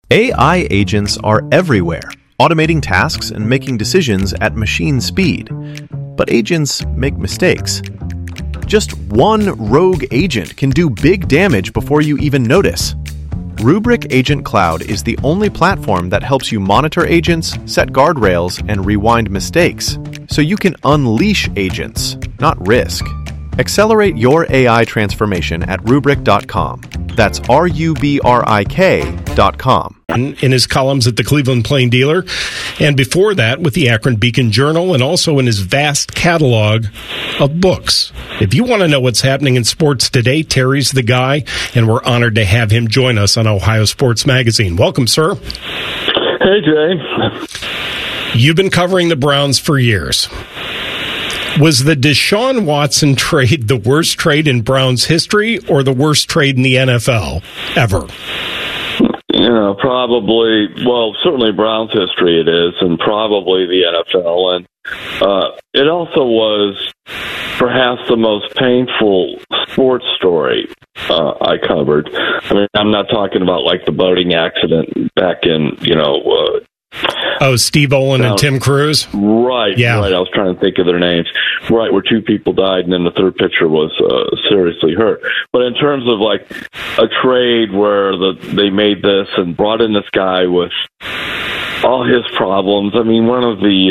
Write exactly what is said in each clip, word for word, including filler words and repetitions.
A I agents are everywhere, automating tasks and making decisions at machine speed. But agents make mistakes. Just one rogue agent can do big damage before you even notice. Rubrik Agent Cloud is the only platform that helps you monitor agents, set guardrails, and rewind mistakes, so you can unleash agents, not risk. Accelerate your A I transformation at rubrik dot com. That's R U B R I K dot com. In his columns at the Cleveland Plain Dealer, and before that with the Akron Beacon Journal, and also in his vast catalog of books. If you want to know what's happening in sports today, Terry's the guy, and we're honored to have him join us on Ohio Sports Magazine. Welcome, sir. Hey, Jay. You've been covering the Browns for years. Was the Deshaun Watson trade the worst trade in Browns history or the worst trade in the N F L ever? You know, probably, well, certainly Browns history it is, and probably the N F L. And uh, it also was perhaps the most painful sports story uh, I covered. I mean, I'm not talking about like the boating accident back in, you know, uh, Oh, Steve Olin now, and Tim Cruz? Right, yeah. right. I was trying to think of their names. Right, where two people died and then the third pitcher was uh, seriously hurt. But in terms of like a trade where the, they made this and brought in this guy with all his problems, I mean, one of the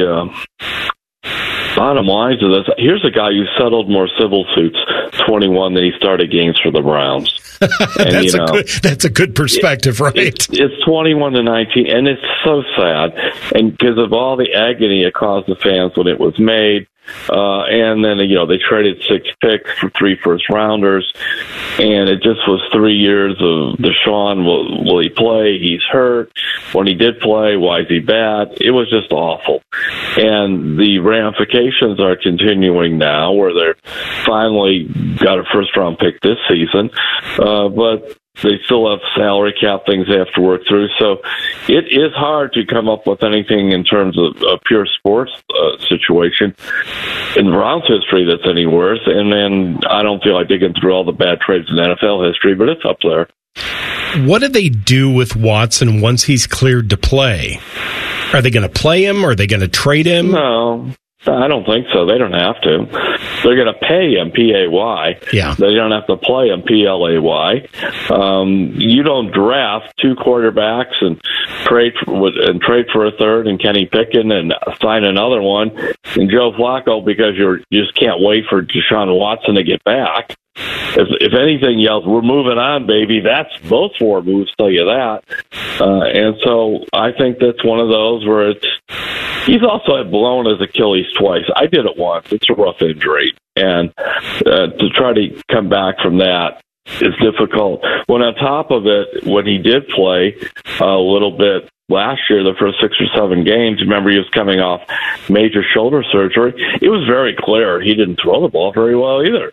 uh, bottom lines of this, here's a guy who settled more civil suits, twenty-one, than he started games for the Browns. And, that's, you know, a good, that's a good perspective, right? It, it's twenty-one to nineteen, and it's so sad. And because of all the agony it caused the fans when it was made, uh, and then, you know, they traded six picks for three first rounders, and it just was three years of Deshaun. Will, will he play? He's hurt. When he did play, why is he bad? It was just awful. And the ramifications are continuing now, where they're finally got a first round pick this season. Uh, but they still have salary cap things they have to work through. So it is hard to come up with anything in terms of a pure sports uh, situation in Browns history that's any worse. And then I don't feel like digging through all the bad trades in N F L history, but it's up there. What do they do with Watson once he's cleared to play? Are they going to play him? Or are they going to trade him? No. I don't think so. They don't have to. They're going to pay him P A Y. Yeah. They don't have to play him P L A Y. Um, you don't draft two quarterbacks and trade for, and trade for a third and Kenny Pickett and sign another one and Joe Flacco because you're, you just can't wait for Deshaun Watson to get back. If, if anything yells, we're moving on, baby, that's those four moves tell you that. Uh, and so I think that's one of those where it's, he's also had blown his Achilles twice. I did it once. It's a rough injury. And uh, to try to come back from that is difficult. When on top of it, when he did play a little bit last year, the first six or seven games, remember he was coming off major shoulder surgery, it was very clear he didn't throw the ball very well either.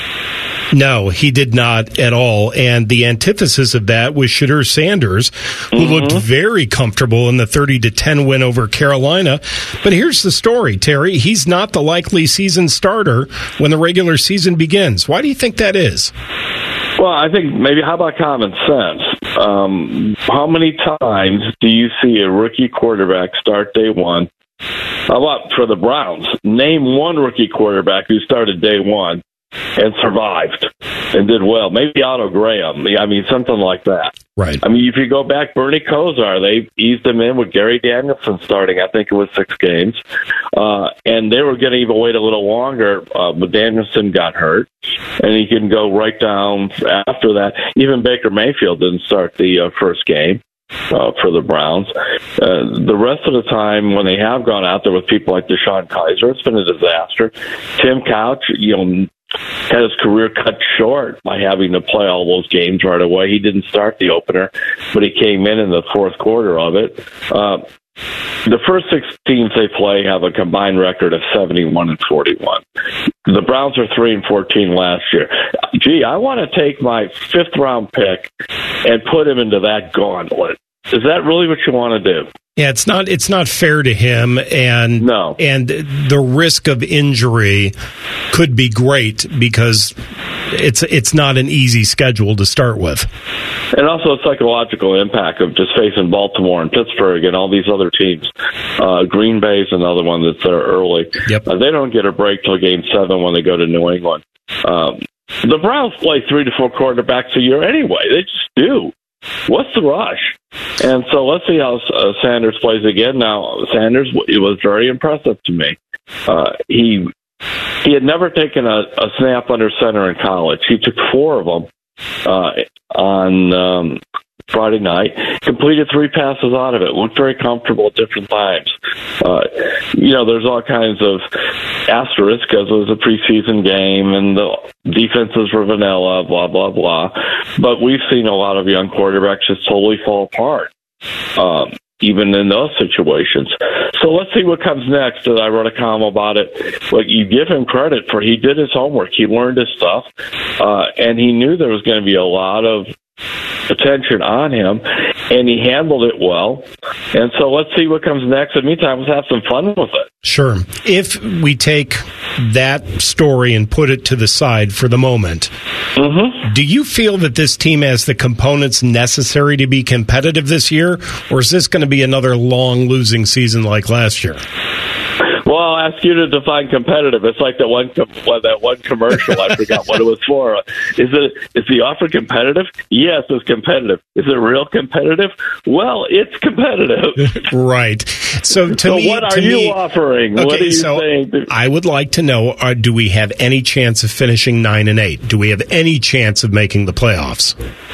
No, he did not at all. And the antithesis of that was Shedeur Sanders, who mm-hmm. looked very comfortable in the thirty to ten win over Carolina. But here's the story, Terry. He's not the likely season starter when the regular season begins. Why do you think that is? Well, I think maybe, how about common sense? Um, how many times do you see a rookie quarterback start day one? How about for the Browns? Name one rookie quarterback who started day one and survived and did well. Maybe Otto Graham. I mean, something like that. Right. I mean, if you go back, Bernie Kosar, they eased him in with Gary Danielson starting. I think it was six games. Uh, and they were going to even wait a little longer, uh, but Danielson got hurt. And he can go right down after that. Even Baker Mayfield didn't start the uh, first game. Uh, for the Browns. Uh, the rest of the time, when they have gone out there with people like DeShone Kizer, it's been a disaster. Tim Couch, you know, had his career cut short by having to play all those games right away. He didn't start the opener, but he came in in the fourth quarter of it. Uh, the first six teams they play have a combined record of seventy-one and forty-one. The Browns are three and fourteen last year. Gee, I want to take my fifth round pick and put him into that gauntlet. Is that really what you want to do? Yeah, it's not. It's not fair to him, and no. and the risk of injury could be great because it's it's not an easy schedule to start with. And also the psychological impact of just facing Baltimore and Pittsburgh and all these other teams. Uh, Green Bay's another one that's there early. Yep. Uh, they don't get a break till game seven when they go to New England. Um, the Browns play three to four quarterbacks a year anyway. They just do. What's the rush? And so let's see how uh, Sanders plays again. Now, Sanders, it was very impressive to me. Uh, he he had never taken a, a snap under center in college. He took four of them uh, on um, Friday night, completed three passes out of it, looked very comfortable at different times. Uh, you know, there's all kinds of asterisks because it was a preseason game and the defenses were vanilla, blah, blah, blah. But we've seen a lot of young quarterbacks just totally fall apart, um, even in those situations. So let's see what comes next. And I wrote a column about it. But you give him credit for he did his homework. He learned his stuff, uh, and he knew there was going to be a lot of attention on him, and he handled it well. And so let's see what comes next. In the meantime, let's have some fun with it. Sure. If we take that story and put it to the side for the moment, mm-hmm. do you feel that this team has the components necessary to be competitive this year, or is this going to be another long losing season like last year? Well, I'll ask you to define competitive. It's like that one com- that one commercial. I forgot what it was for. Is it is the offer competitive? Yes, it's competitive. Is it real competitive? Well, it's competitive. Right. So, to so me, what are to you me, offering? Okay, what are you so saying? I would like to know: uh, do we have any chance of finishing nine and eight? Do we have any chance of making the playoffs?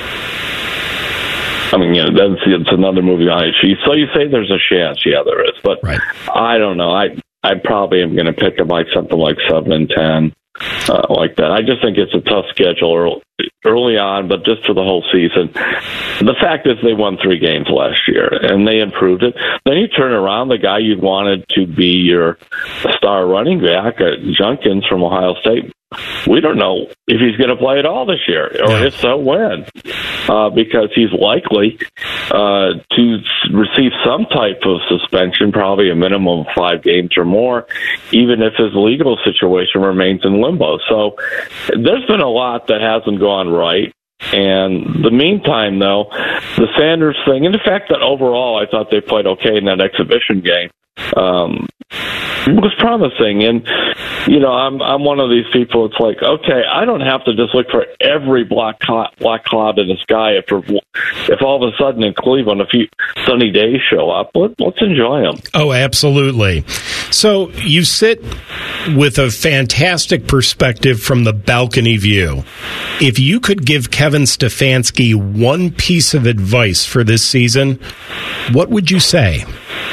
I mean, you know, that's it's another movie on it. So you say there's a chance? Yeah, there is, but right. I don't know. I I probably am going to pick them like something like seven and ten, uh, like that. I just think it's a tough schedule early on, but just for the whole season. The fact is they won three games last year, and they improved it. Then you turn around, the guy you wanted to be your star running back, uh, Junkins from Ohio State, we don't know if he's going to play at all this year, or yeah. if so, when. Uh, because he's likely uh, to receive some type of suspension, probably a minimum of five games or more, even if his legal situation remains in limbo. So there's been a lot that hasn't gone right. And the meantime, though, the Sanders thing, and the fact that overall I thought they played okay in that exhibition game, um, was promising. And, you know, I'm I'm one of these people, it's like, okay, I don't have to just look for every black cloud, black cloud in the sky if, if all of a sudden in Cleveland a few sunny days show up. Let, let's enjoy them. Oh, absolutely. So you sit with a fantastic perspective from the balcony view. If you could give Kevin Stefanski one piece of advice for this season, what would you say?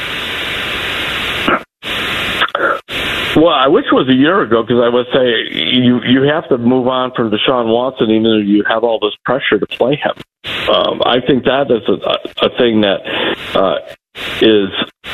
Well, I wish it was a year ago, because I would say you you have to move on from Deshaun Watson, even though you have all this pressure to play him. Um, I think that is a, a thing that uh, is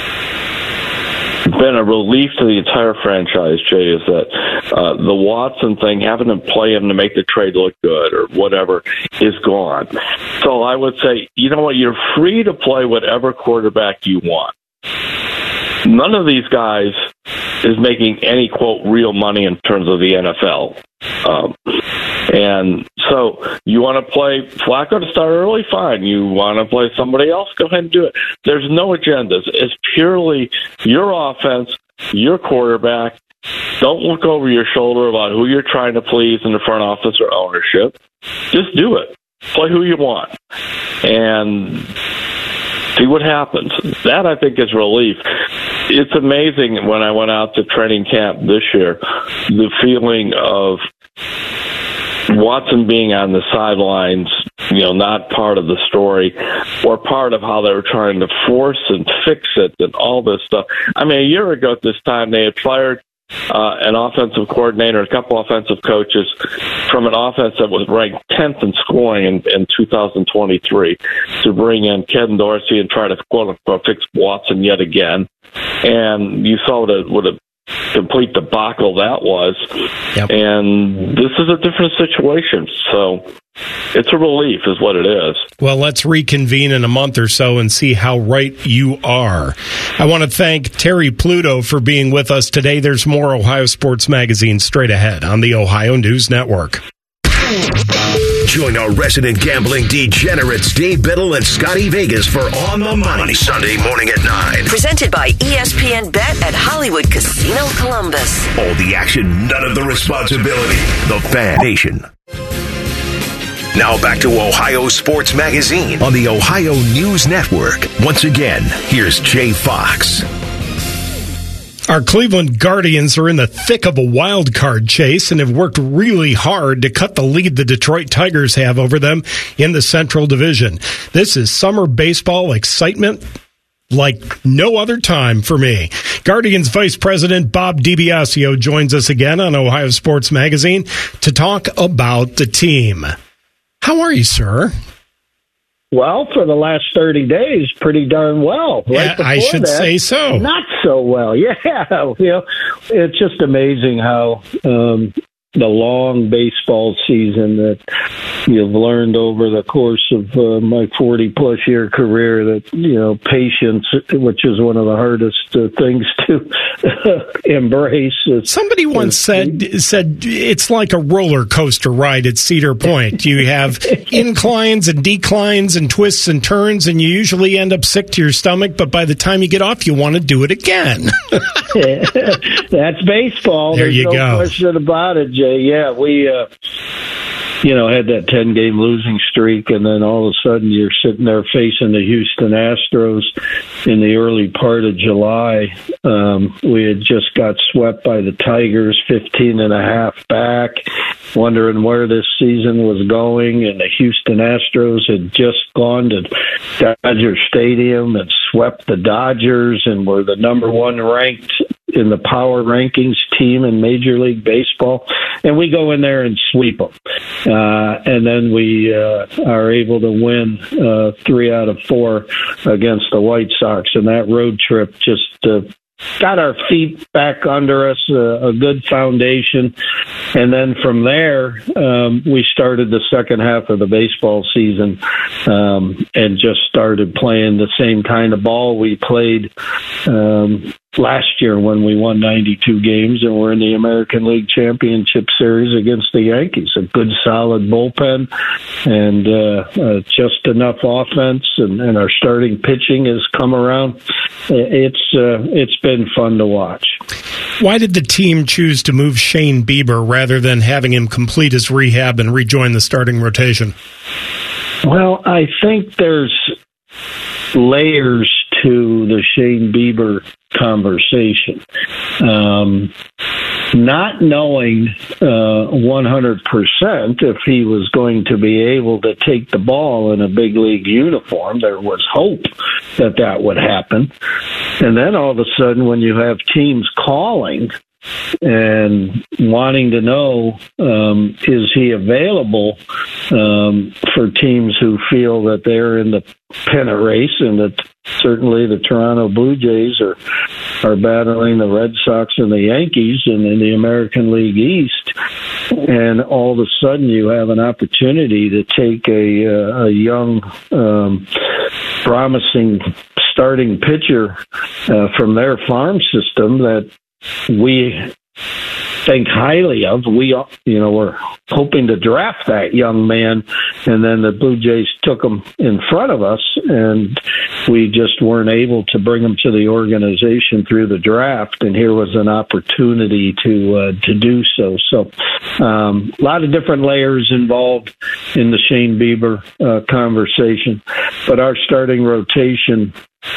been a relief to the entire franchise, Jay, is that uh, the Watson thing, having to play him to make the trade look good or whatever, is gone. So I would say, you know what, you're free to play whatever quarterback you want. None of these guys is making any, quote, real money in terms of the N F L. Um, and so you want to play Flacco to start early? Fine. You want to play somebody else? Go ahead and do it. There's no agendas. It's purely your offense, your quarterback. Don't look over your shoulder about who you're trying to please in the front office or ownership. Just do it. Play who you want. And see what happens. That, I think, is relief. It's amazing when I went out to training camp this year, the feeling of Watson being on the sidelines, you know, not part of the story or part of how they were trying to force and fix it and all this stuff. I mean, a year ago at this time, they had fired Uh, an offensive coordinator, a couple offensive coaches from an offense that was ranked tenth in scoring in, in two thousand twenty-three to bring in Ken Dorsey and try to, quote-unquote, fix Watson yet again. And you saw what a, what a complete debacle that was. Yep. And this is a different situation. So it's a relief is what it is. Well, let's reconvene in a month or so and see how right you are. I want to thank Terry Pluto for being with us today. There's more Ohio Sports Magazine straight ahead on the Ohio News Network. Join our resident gambling degenerates Dave Biddle and Scotty Vegas for On the Money, Sunday morning at nine. Presented by E S P N Bet at Hollywood Casino Columbus. All the action, none of the responsibility. The Fan Nation. Now back to Ohio Sports Magazine on the Ohio News Network. Once again, here's Jay Fox. Our Cleveland Guardians are in the thick of a wild card chase and have worked really hard to cut the lead the Detroit Tigers have over them in the Central Division. This is summer baseball excitement like no other time for me. Guardians Vice President Bob DiBiasio joins us again on Ohio Sports Magazine to talk about the team. How are you, sir? Well, for the last thirty days, pretty darn well. Right yeah, I should that, say so. Not so well. Yeah, you know, it's just amazing how um, the long baseball season that you've learned over the course of uh, my forty-plus year career that, you know, patience, which is one of the hardest uh, things to embrace. Is, Somebody once said said it's like a roller coaster ride at Cedar Point. You have inclines and declines and twists and turns, and you usually end up sick to your stomach, but by the time you get off, you want to do it again. That's baseball. There There's you no go. question about it, Jay. Yeah, we, uh, you know, had that ten-game losing streak, and then all of a sudden you're sitting there facing the Houston Astros in the early part of July. Um, we had just got swept by the Tigers, fifteen and a half back, wondering where this season was going, and the Houston Astros had just gone to Dodger Stadium and swept the Dodgers and were the number one ranked in the power rankings team in Major League Baseball, and we go in there and sweep them. Uh, and then we uh, are able to win uh, three out of four against the White Sox, and that road trip just uh, got our feet back under us, uh, a good foundation. And then from there, um, we started the second half of the baseball season um, and just started playing the same kind of ball we played um, last year when we won ninety-two games and we're in the American League Championship Series against the Yankees. A good, solid bullpen and uh, uh, just enough offense, and, and our starting pitching has come around. It's uh, it's been fun to watch. Why did the team choose to move Shane Bieber rather than having him complete his rehab and rejoin the starting rotation? Well, I think there's layers to the Shane Bieber conversation. Um, not knowing uh, one hundred percent if he was going to be able to take the ball in a big league uniform, there was hope that that would happen. And then all of a sudden, when you have teams calling and wanting to know, um, is he available um, for teams who feel that they're in the pennant race, and that certainly the Toronto Blue Jays are are battling the Red Sox and the Yankees and in the American League East, and all of a sudden you have an opportunity to take a, uh, a young, um, promising starting pitcher uh, from their farm system that we think highly of. We, you know, we're hoping to draft that young man, and then the Blue Jays took him in front of us, and we just weren't able to bring him to the organization through the draft. And here was an opportunity to uh, to do so. So, um, a lot of different layers involved in the Shane Bieber uh, conversation, but our starting rotation,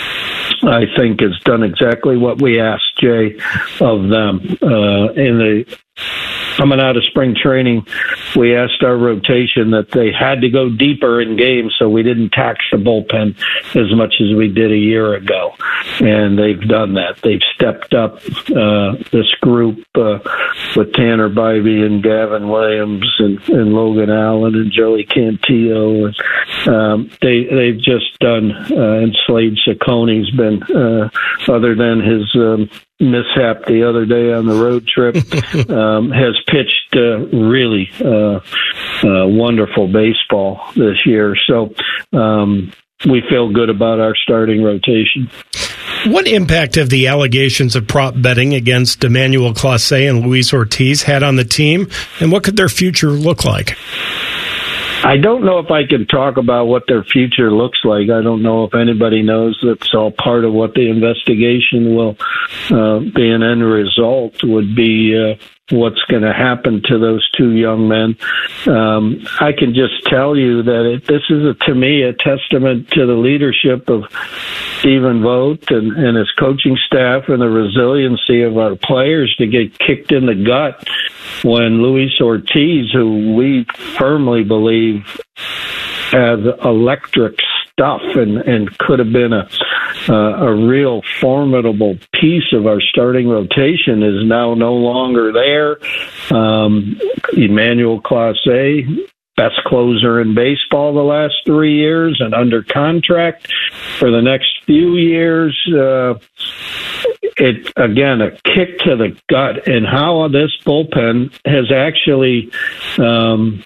I think, has done exactly what we asked, Jay, of them. Uh, in the coming out of spring training, we asked our rotation that they had to go deeper in games so we didn't tax the bullpen as much as we did a year ago. And they've done that. They've stepped up uh, this group uh, with Tanner Bybee and Gavin Williams and, and Logan Allen and Joey Cantillo. And, um, they, they've just done, uh, and Slade Cicconi's been, uh, other than his um, mishap the other day on the road trip, um, has pitched uh, really uh, uh, wonderful baseball this year. So um, we feel good about our starting rotation. What impact have the allegations of prop betting against Emmanuel Clase and Luis Ortiz had on the team, and what could their future look like? I don't know if I can talk about what their future looks like. I don't know if anybody knows. That's all part of what the investigation will uh, be. An end result would be uh, what's going to happen to those two young men. Um, I can just tell you that it, this is, a, to me, a testament to the leadership of Stephen Vogt and, and his coaching staff and the resiliency of our players to get kicked in the gut when Luis Ortiz, who we firmly believe has electric stuff and, and could have been a uh, a real formidable piece of our starting rotation, is now no longer there. Um, Emmanuel Clase, best closer in baseball the last three years and under contract for the next few years. Uh, it again, a kick to the gut, and how this bullpen has actually, um,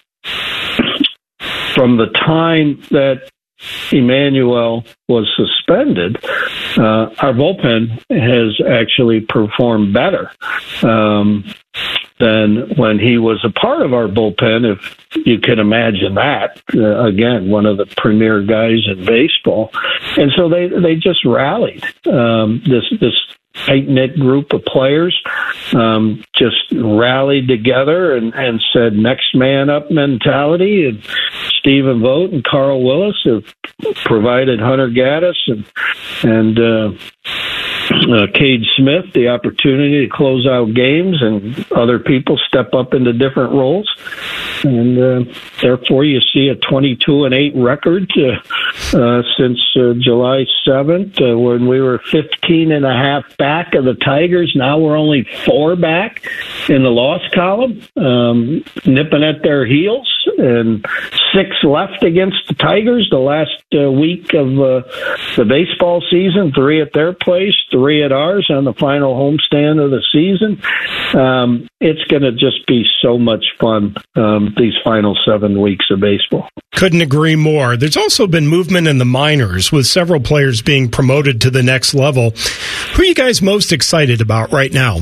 from the time that Emmanuel was suspended, uh, our bullpen has actually performed better um, than when he was a part of our bullpen, if you can imagine that. Uh, again, one of the premier guys in baseball. And so they, they just rallied. Um, this this tight-knit group of players um, just rallied together and, and said next man up mentality. And Stephen Vogt and Carl Willis have provided Hunter Gaddis and and uh, uh, Cade Smith the opportunity to close out games, and other people step up into different roles. And uh, therefore, you see a twenty-two and eight record uh, uh, since uh, July seventh, uh, when we were fifteen and a half back of the Tigers. Now we're only four back in the loss column, um, nipping at their heels, and six left against the Tigers the last uh, week of uh, the baseball season. Three at their place, three at ours on the final homestand of the season. Um, it's going to just be so much fun, um, these final seven weeks of baseball. Couldn't agree more. There's also been movement in the minors, with several players being promoted to the next level. Who are you guys most excited about right now?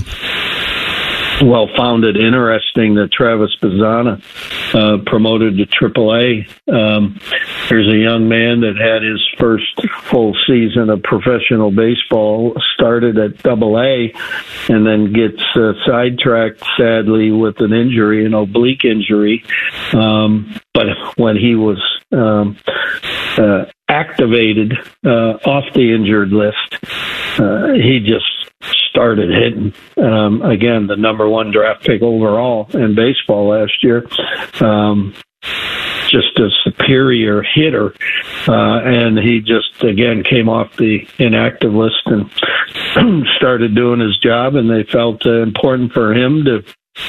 Well, found it interesting that Travis Bazzana uh, promoted to triple A. Um, here's a young man that had his first full season of professional baseball, started at double A, and then gets uh, sidetracked, sadly, with an injury, an oblique injury. Um, but when he was um, uh, activated uh, off the injured list, uh, he just started hitting. Um, again, the number one draft pick overall in baseball last year. Um, just a superior hitter. Uh, and he just, again, came off the inactive list and started doing his job, and they felt uh, important for him to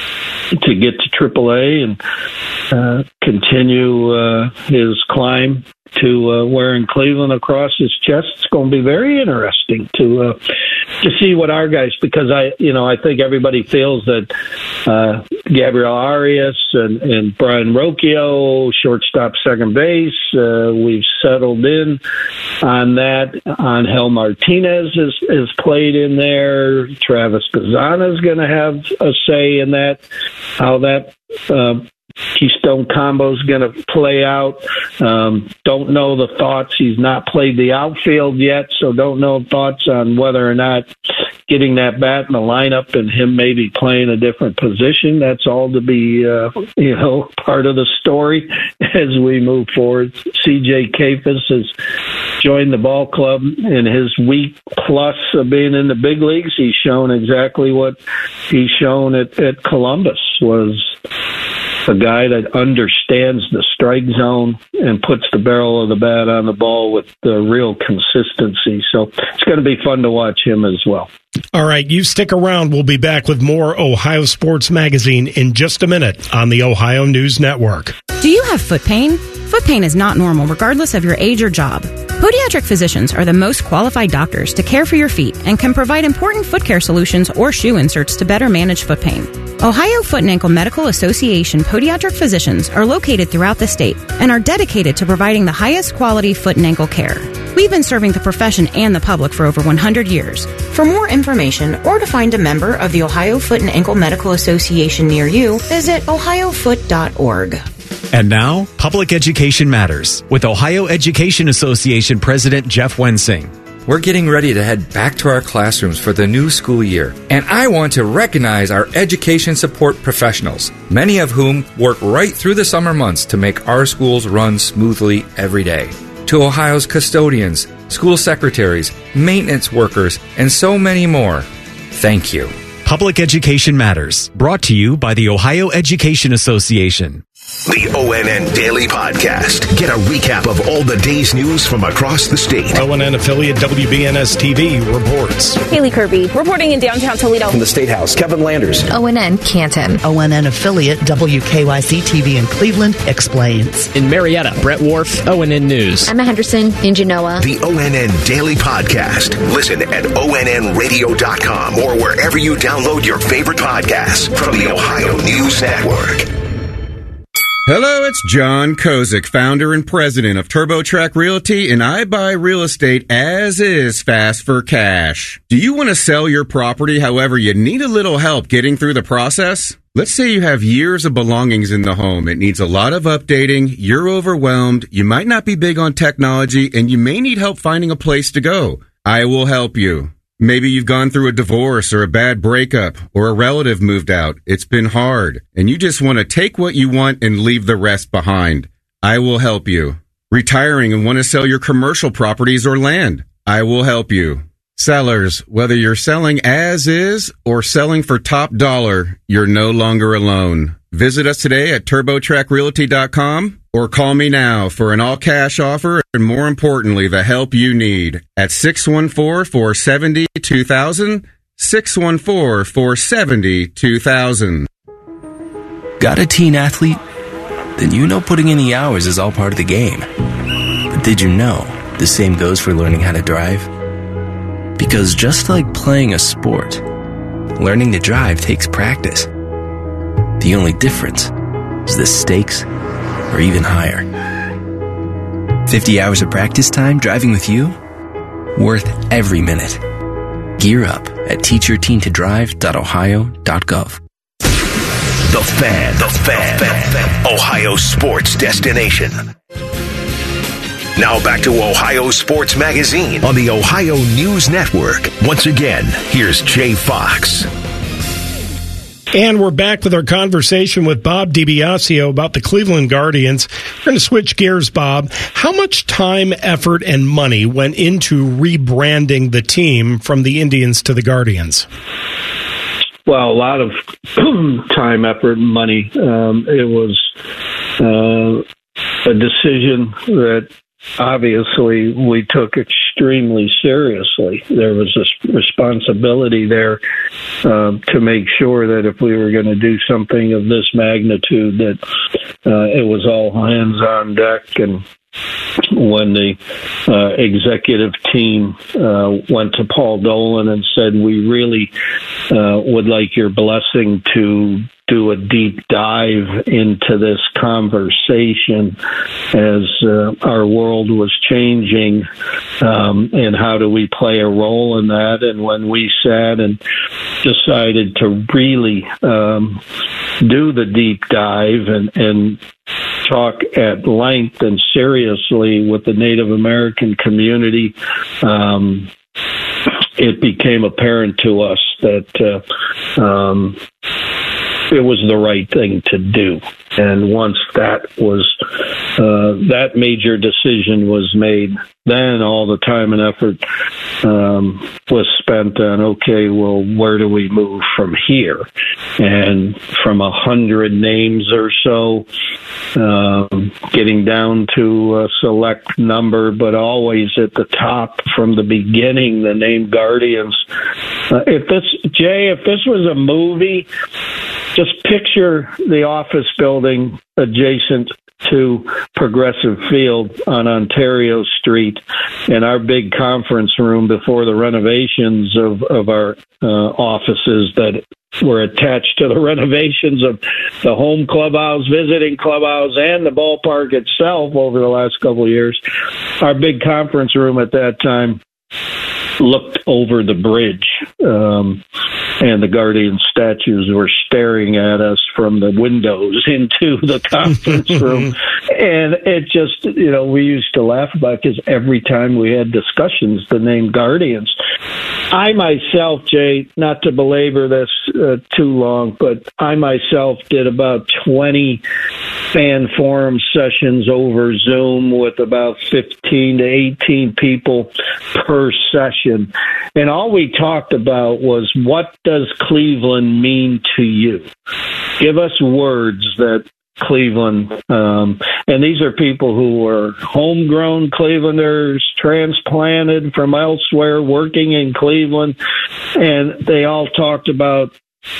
to get to triple A and uh, continue uh, his climb to uh, wearing Cleveland across his chest. It's going to be very interesting to uh, to see what our guys, because I, you know, I think everybody feels that uh, Gabriel Arias and, and Brian Rocchio, shortstop, second base, uh, we've settled in on that. Angel Martinez has, has played in there. Travis Bazzana is going to have a say in that, how that uh, Keystone combo is going to play out. Um, don't know the thoughts. He's not played the outfield yet, so don't know thoughts on whether or not getting that bat in the lineup and him maybe playing a different position. That's all to be, uh, you know, part of the story as we move forward. C J Kayfus has joined the ball club in his week plus of being in the big leagues. He's shown exactly what he's shown at, at Columbus, was a guy that understands the strike zone and puts the barrel of the bat on the ball with the real consistency. So it's going to be fun to watch him as well. All right, you stick around. We'll be back with more Ohio Sports Magazine in just a minute on the Ohio News Network. Do you have foot pain? Foot pain is not normal regardless of your age or job. Podiatric physicians are the most qualified doctors to care for your feet and can provide important foot care solutions or shoe inserts to better manage foot pain. Ohio Foot and Ankle Medical Association podiatric physicians are located throughout the state and are dedicated to providing the highest quality foot and ankle care. We've been serving the profession and the public for over one hundred years. For more information or to find a member of the Ohio Foot and Ankle Medical Association near you, visit ohio foot dot org. And now, Public Education Matters with Ohio Education Association President Jeff Wensing. We're getting ready to head back to our classrooms for the new school year, and I want to recognize our education support professionals, many of whom work right through the summer months to make our schools run smoothly every day. To Ohio's custodians, school secretaries, maintenance workers, and so many more, thank you. Public Education Matters, brought to you by the Ohio Education Association. The O N N Daily Podcast. Get a recap of all the day's news from across the state. O N N affiliate W B N S T V reports. Haley Kirby reporting in downtown Toledo. From the State House, Kevin Landers. O N N Canton. O N N affiliate W K Y C T V in Cleveland explains. In Marietta, Brett Wharf, O N N News. Emma Henderson in Genoa. The O N N Daily Podcast. Listen at O N N radio dot com or wherever you download your favorite podcasts from the Ohio News Network. Hello, it's John Kozik, founder and president of TurboTrack Realty, and I buy real estate as is, fast for cash. Do you want to sell your property, however, you need a little help getting through the process? Let's say you have years of belongings in the home. It needs a lot of updating, you're overwhelmed, you might not be big on technology, and you may need help finding a place to go. I will help you. Maybe you've gone through a divorce or a bad breakup or a relative moved out. It's been hard, and you just want to take what you want and leave the rest behind. I will help you. Retiring and want to sell your commercial properties or land. I will help you. Sellers, whether you're selling as is or selling for top dollar, you're no longer alone. Visit us today at turbo track realty dot com or call me now for an all-cash offer and, more importantly, the help you need at six one four, four seven zero, two thousand, six one four, four seven zero, two thousand. Got a teen athlete? Then you know putting in the hours is all part of the game. But did you know the same goes for learning how to drive? Because just like playing a sport, learning to drive takes practice. The only difference is the stakes are even higher. fifty hours of practice time driving with you? Worth every minute. Gear up at teach your teen to drive dot ohio dot gov. The Fan, The Fan, the Fan. Ohio sports destination. Now back to Ohio Sports Magazine on the Ohio News Network. Once again, here's Jay Fox. And we're back with our conversation with Bob DiBiasio about the Cleveland Guardians. We're going to switch gears, Bob. How much time, effort, and money went into rebranding the team from the Indians to the Guardians? Well, a lot of time, effort, and money. Um, it was uh, a decision that obviously we took extremely seriously. There was this responsibility there um, to make sure that if we were going to do something of this magnitude, that uh, it was all hands on deck. And when the uh, executive team uh, went to Paul Dolan and said, we really uh, would like your blessing to do a deep dive into this conversation as uh, our world was changing, um, and how do we play a role in that? And when we sat and decided to really um, do the deep dive and, and talk at length and seriously with the Native American community, um, it became apparent to us that uh, um, it was the right thing to do. And once that was uh, that major decision was made, then all the time and effort um, was spent on, okay, well, where do we move from here? And from a hundred names or so, um, getting down to a select number, but always at the top from the beginning, the name Guardians. Uh, if this, Jay, if this was a movie, just picture the office building adjacent to Progressive Field on Ontario Street and our big conference room before the renovations of, of our uh, offices that were attached to the renovations of the home clubhouse, visiting clubhouse, and the ballpark itself over the last couple of years. Our big conference room at that time looked over the bridge, um, and the Guardian statues were staring at us from the windows into the conference room. And it just, you know, we used to laugh about, because every time we had discussions, the name Guardians. I myself, Jay, not to belabor this uh, too long, but I myself did about twenty fan forum sessions over Zoom with about fifteen to eighteen people per session. And all we talked about was, what does Cleveland mean to you? Give us words that Cleveland, um, and these are people who were homegrown Clevelanders, transplanted from elsewhere, working in Cleveland, and they all talked about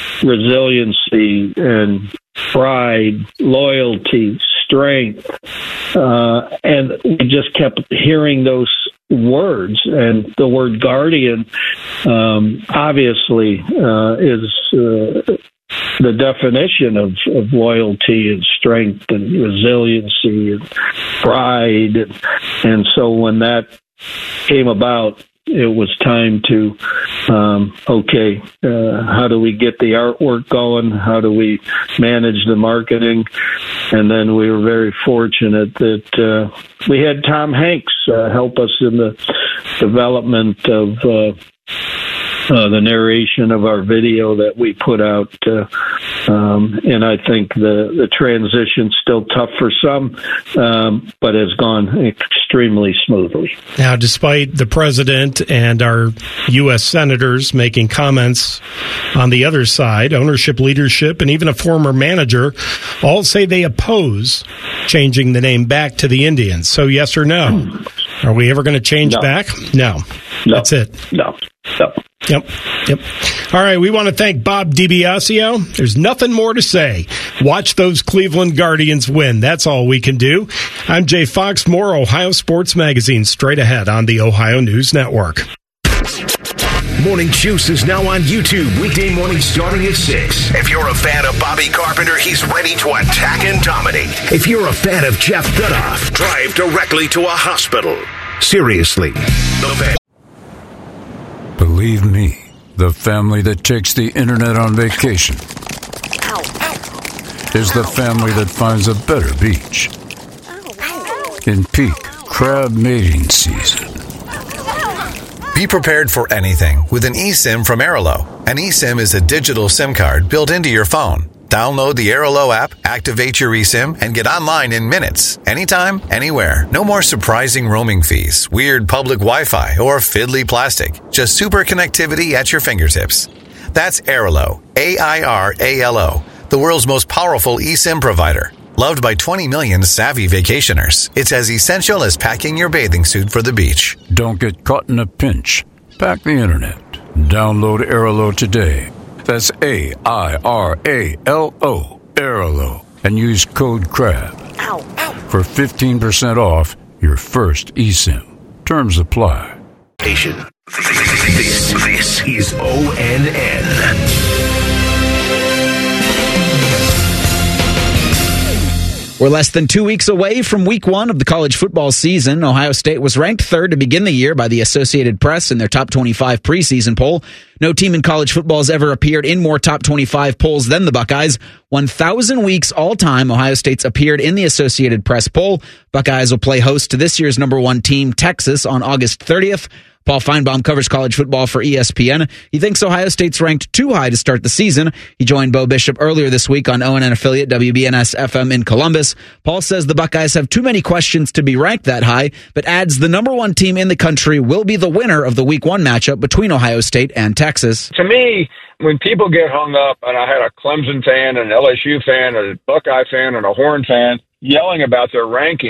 resiliency and pride, loyalty, strength, uh, and we just kept hearing those words. And the word guardian, um, obviously, uh, is uh, the definition of, of loyalty and strength and resiliency and pride. And, and so when that came about, it was time to, um, okay, uh, how do we get the artwork going? How do we manage the marketing? And then we were very fortunate that uh, we had Tom Hanks uh, help us in the development of uh, uh, the narration of our video that we put out. Uh, um, and I think the, the transition's still tough for some, um, but has gone extremely smoothly. Now, despite the president and our U S senators making comments on the other side, ownership, leadership, and even a former manager all say they oppose changing the name back to the Indians. So yes or no? Are we ever going to change no. back? No. no. That's it. No. No. Yep. Yep. All right. We want to thank Bob DiBiasio. There's nothing more to say. Watch those Cleveland Guardians win. That's all we can do. I'm Jay Fox, more Ohio Sports Magazine straight ahead on the Ohio News Network. Morning Juice is now on YouTube, weekday mornings starting at six. If you're a fan of Bobby Carpenter, he's ready to attack and dominate. If you're a fan of Jeff Dudoff, drive directly to a hospital. Seriously, the fan. Believe me, the family that takes the internet on vacation is the family that finds a better beach in peak crab mating season. Be prepared for anything with an eSIM from Airalo. An eSIM is a digital SIM card built into your phone. Download the Airalo app, activate your eSIM, and get online in minutes. Anytime, anywhere. No more surprising roaming fees, weird public Wi-Fi, or fiddly plastic. Just super connectivity at your fingertips. That's Airalo, A I R A L O, the world's most powerful eSIM provider. Loved by twenty million savvy vacationers. It's as essential as packing your bathing suit for the beach. Don't get caught in a pinch. Pack the internet. Download Airalo today. That's A I R A L O, Airalo. And use code CRAB for fifteen percent off your first eSIM. Terms apply. This, this is O N N. We're less than two weeks away from week one of the college football season. Ohio State was ranked third to begin the year by the Associated Press in their top twenty-five preseason poll. No team in college football has ever appeared in more top twenty-five polls than the Buckeyes. one thousand weeks all time, Ohio State's appeared in the Associated Press poll. Buckeyes will play host to this year's number one team, Texas, on August thirtieth. Paul Feinbaum covers college football for E S P N. He thinks Ohio State's ranked too high to start the season. He joined Bo Bishop earlier this week on O N N affiliate W B N S F M in Columbus. Paul says the Buckeyes have too many questions to be ranked that high, but adds the number one team in the country will be the winner of the week one matchup between Ohio State and Texas. To me, when people get hung up, and I had a Clemson fan, an L S U fan, a Buckeye fan, and a Horn fan yelling about their ranking,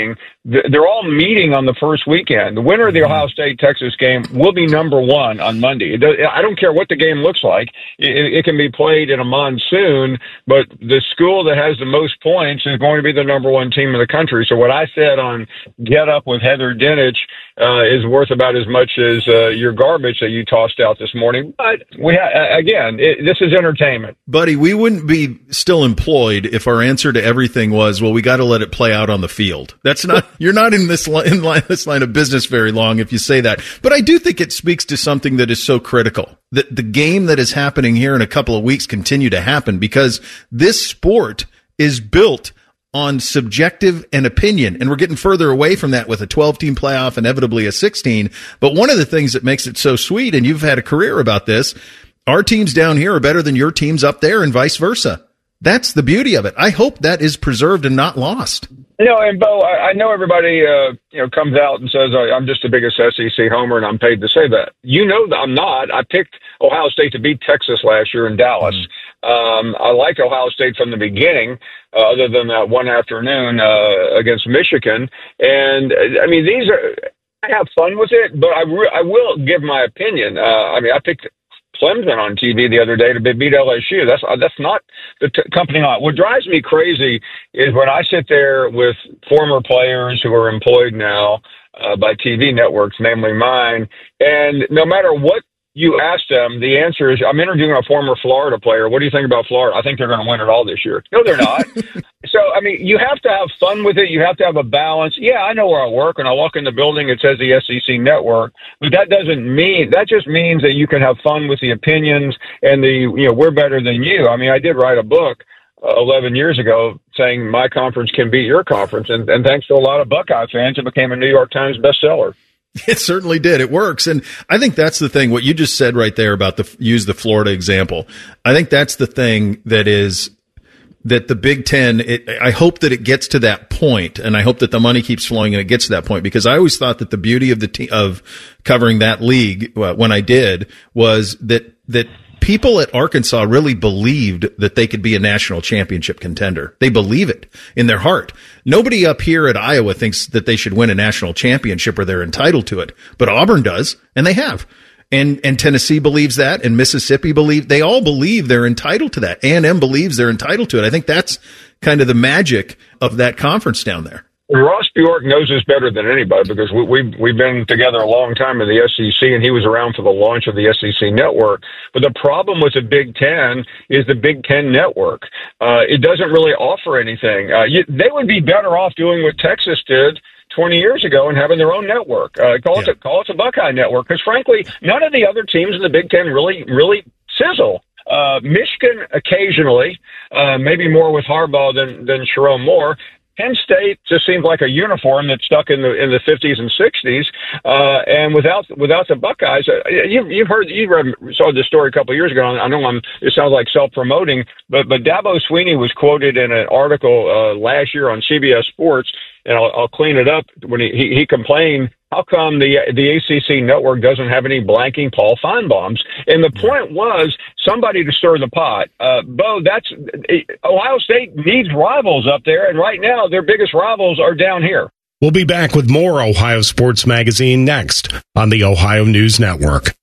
they're all meeting on the first weekend. The winner of the Ohio State-Texas game will be number one on Monday. It does, I don't care what the game looks like. It, it can be played in a monsoon, but the school that has the most points is going to be the number one team in the country. So what I said on Get Up with Heather Dinich uh, is worth about as much as uh, your garbage that you tossed out this morning. But we ha- again, it, this is entertainment. Buddy, we wouldn't be still employed if our answer to everything was, well, we got to let it play out on the field. That's not, you're not in this line, in line, this line of business very long if you say that. But I do think it speaks to something that is so critical, that the game that is happening here in a couple of weeks continue to happen, because this sport is built on subjective and opinion. And we're getting further away from that with a twelve-team playoff, inevitably a sixteen. But one of the things that makes it so sweet, and you've had a career about this, our teams down here are better than your teams up there and vice versa. That's the beauty of it. I hope that is preserved and not lost. You know, and Bo, I, I know everybody, uh, you know, comes out and says, oh, I'm just the biggest S E C homer and I'm paid to say that. You know that I'm not. I picked Ohio State to beat Texas last year in Dallas. Mm. Um, I liked Ohio State from the beginning, uh, other than that one afternoon uh, against Michigan. And, I mean, these are – I have fun with it, but I, re- I will give my opinion. Uh, I mean, I picked – Clemson on T V the other day to beat L S U. That's that's not the t- company. On. What drives me crazy is when I sit there with former players who are employed now uh, by T V networks, namely mine, and no matter what you ask them, the answer is, I'm interviewing a former Florida player. What do you think about Florida? I think they're going to win it all this year. No, they're not. So, I mean, you have to have fun with it. You have to have a balance. Yeah, I know where I work. When I walk in the building, it says the S E C network. But that doesn't mean, that just means that you can have fun with the opinions and the, you know, we're better than you. I mean, I did write a book uh, eleven years ago saying my conference can beat your conference. And, and thanks to a lot of Buckeye fans, it became a New York Times bestseller. It certainly did. It works. And I think that's the thing, what you just said right there about the, use the Florida example. I think that's the thing that is, that the Big Ten, it, I hope that it gets to that point, and I hope that the money keeps flowing and it gets to that point, because I always thought that the beauty of the te- of covering that league well, when I did was that, that people at Arkansas really believed that they could be a national championship contender. They believe it in their heart. Nobody up here at Iowa thinks that they should win a national championship or they're entitled to it, but Auburn does, and they have. And, and Tennessee believes that, and Mississippi believe, they all believe they're entitled to that. A and M believes they're entitled to it. I think that's kind of the magic of that conference down there. Ross Bjork knows this better than anybody, because we, we've, we've been together a long time in the S E C, and he was around for the launch of the S E C network. But the problem with the Big Ten is the Big Ten network. Uh, it doesn't really offer anything. Uh, you, they would be better off doing what Texas did twenty years ago and having their own network. Uh, call it, yeah. the, call it the Buckeye Network, because frankly, none of the other teams in the Big Ten really, really sizzle. Uh, Michigan occasionally, uh, maybe more with Harbaugh than, than Sherrone Moore. Penn State just seems like a uniform that's stuck in the in the fifties and sixties, uh, and without without the Buckeyes, uh, you've you've heard you read, saw this story a couple of years ago. I know I'm it sounds like self promoting, but but Dabo Swinney was quoted in an article uh, last year on C B S Sports, and I'll, I'll clean it up when he he, he complained. How come the the A C C network doesn't have any blanking Paul Feinbaums? And the point was somebody to stir the pot. Uh, Bo, that's Ohio State needs rivals up there, and right now their biggest rivals are down here. We'll be back with more Ohio Sports Magazine next on the Ohio News Network.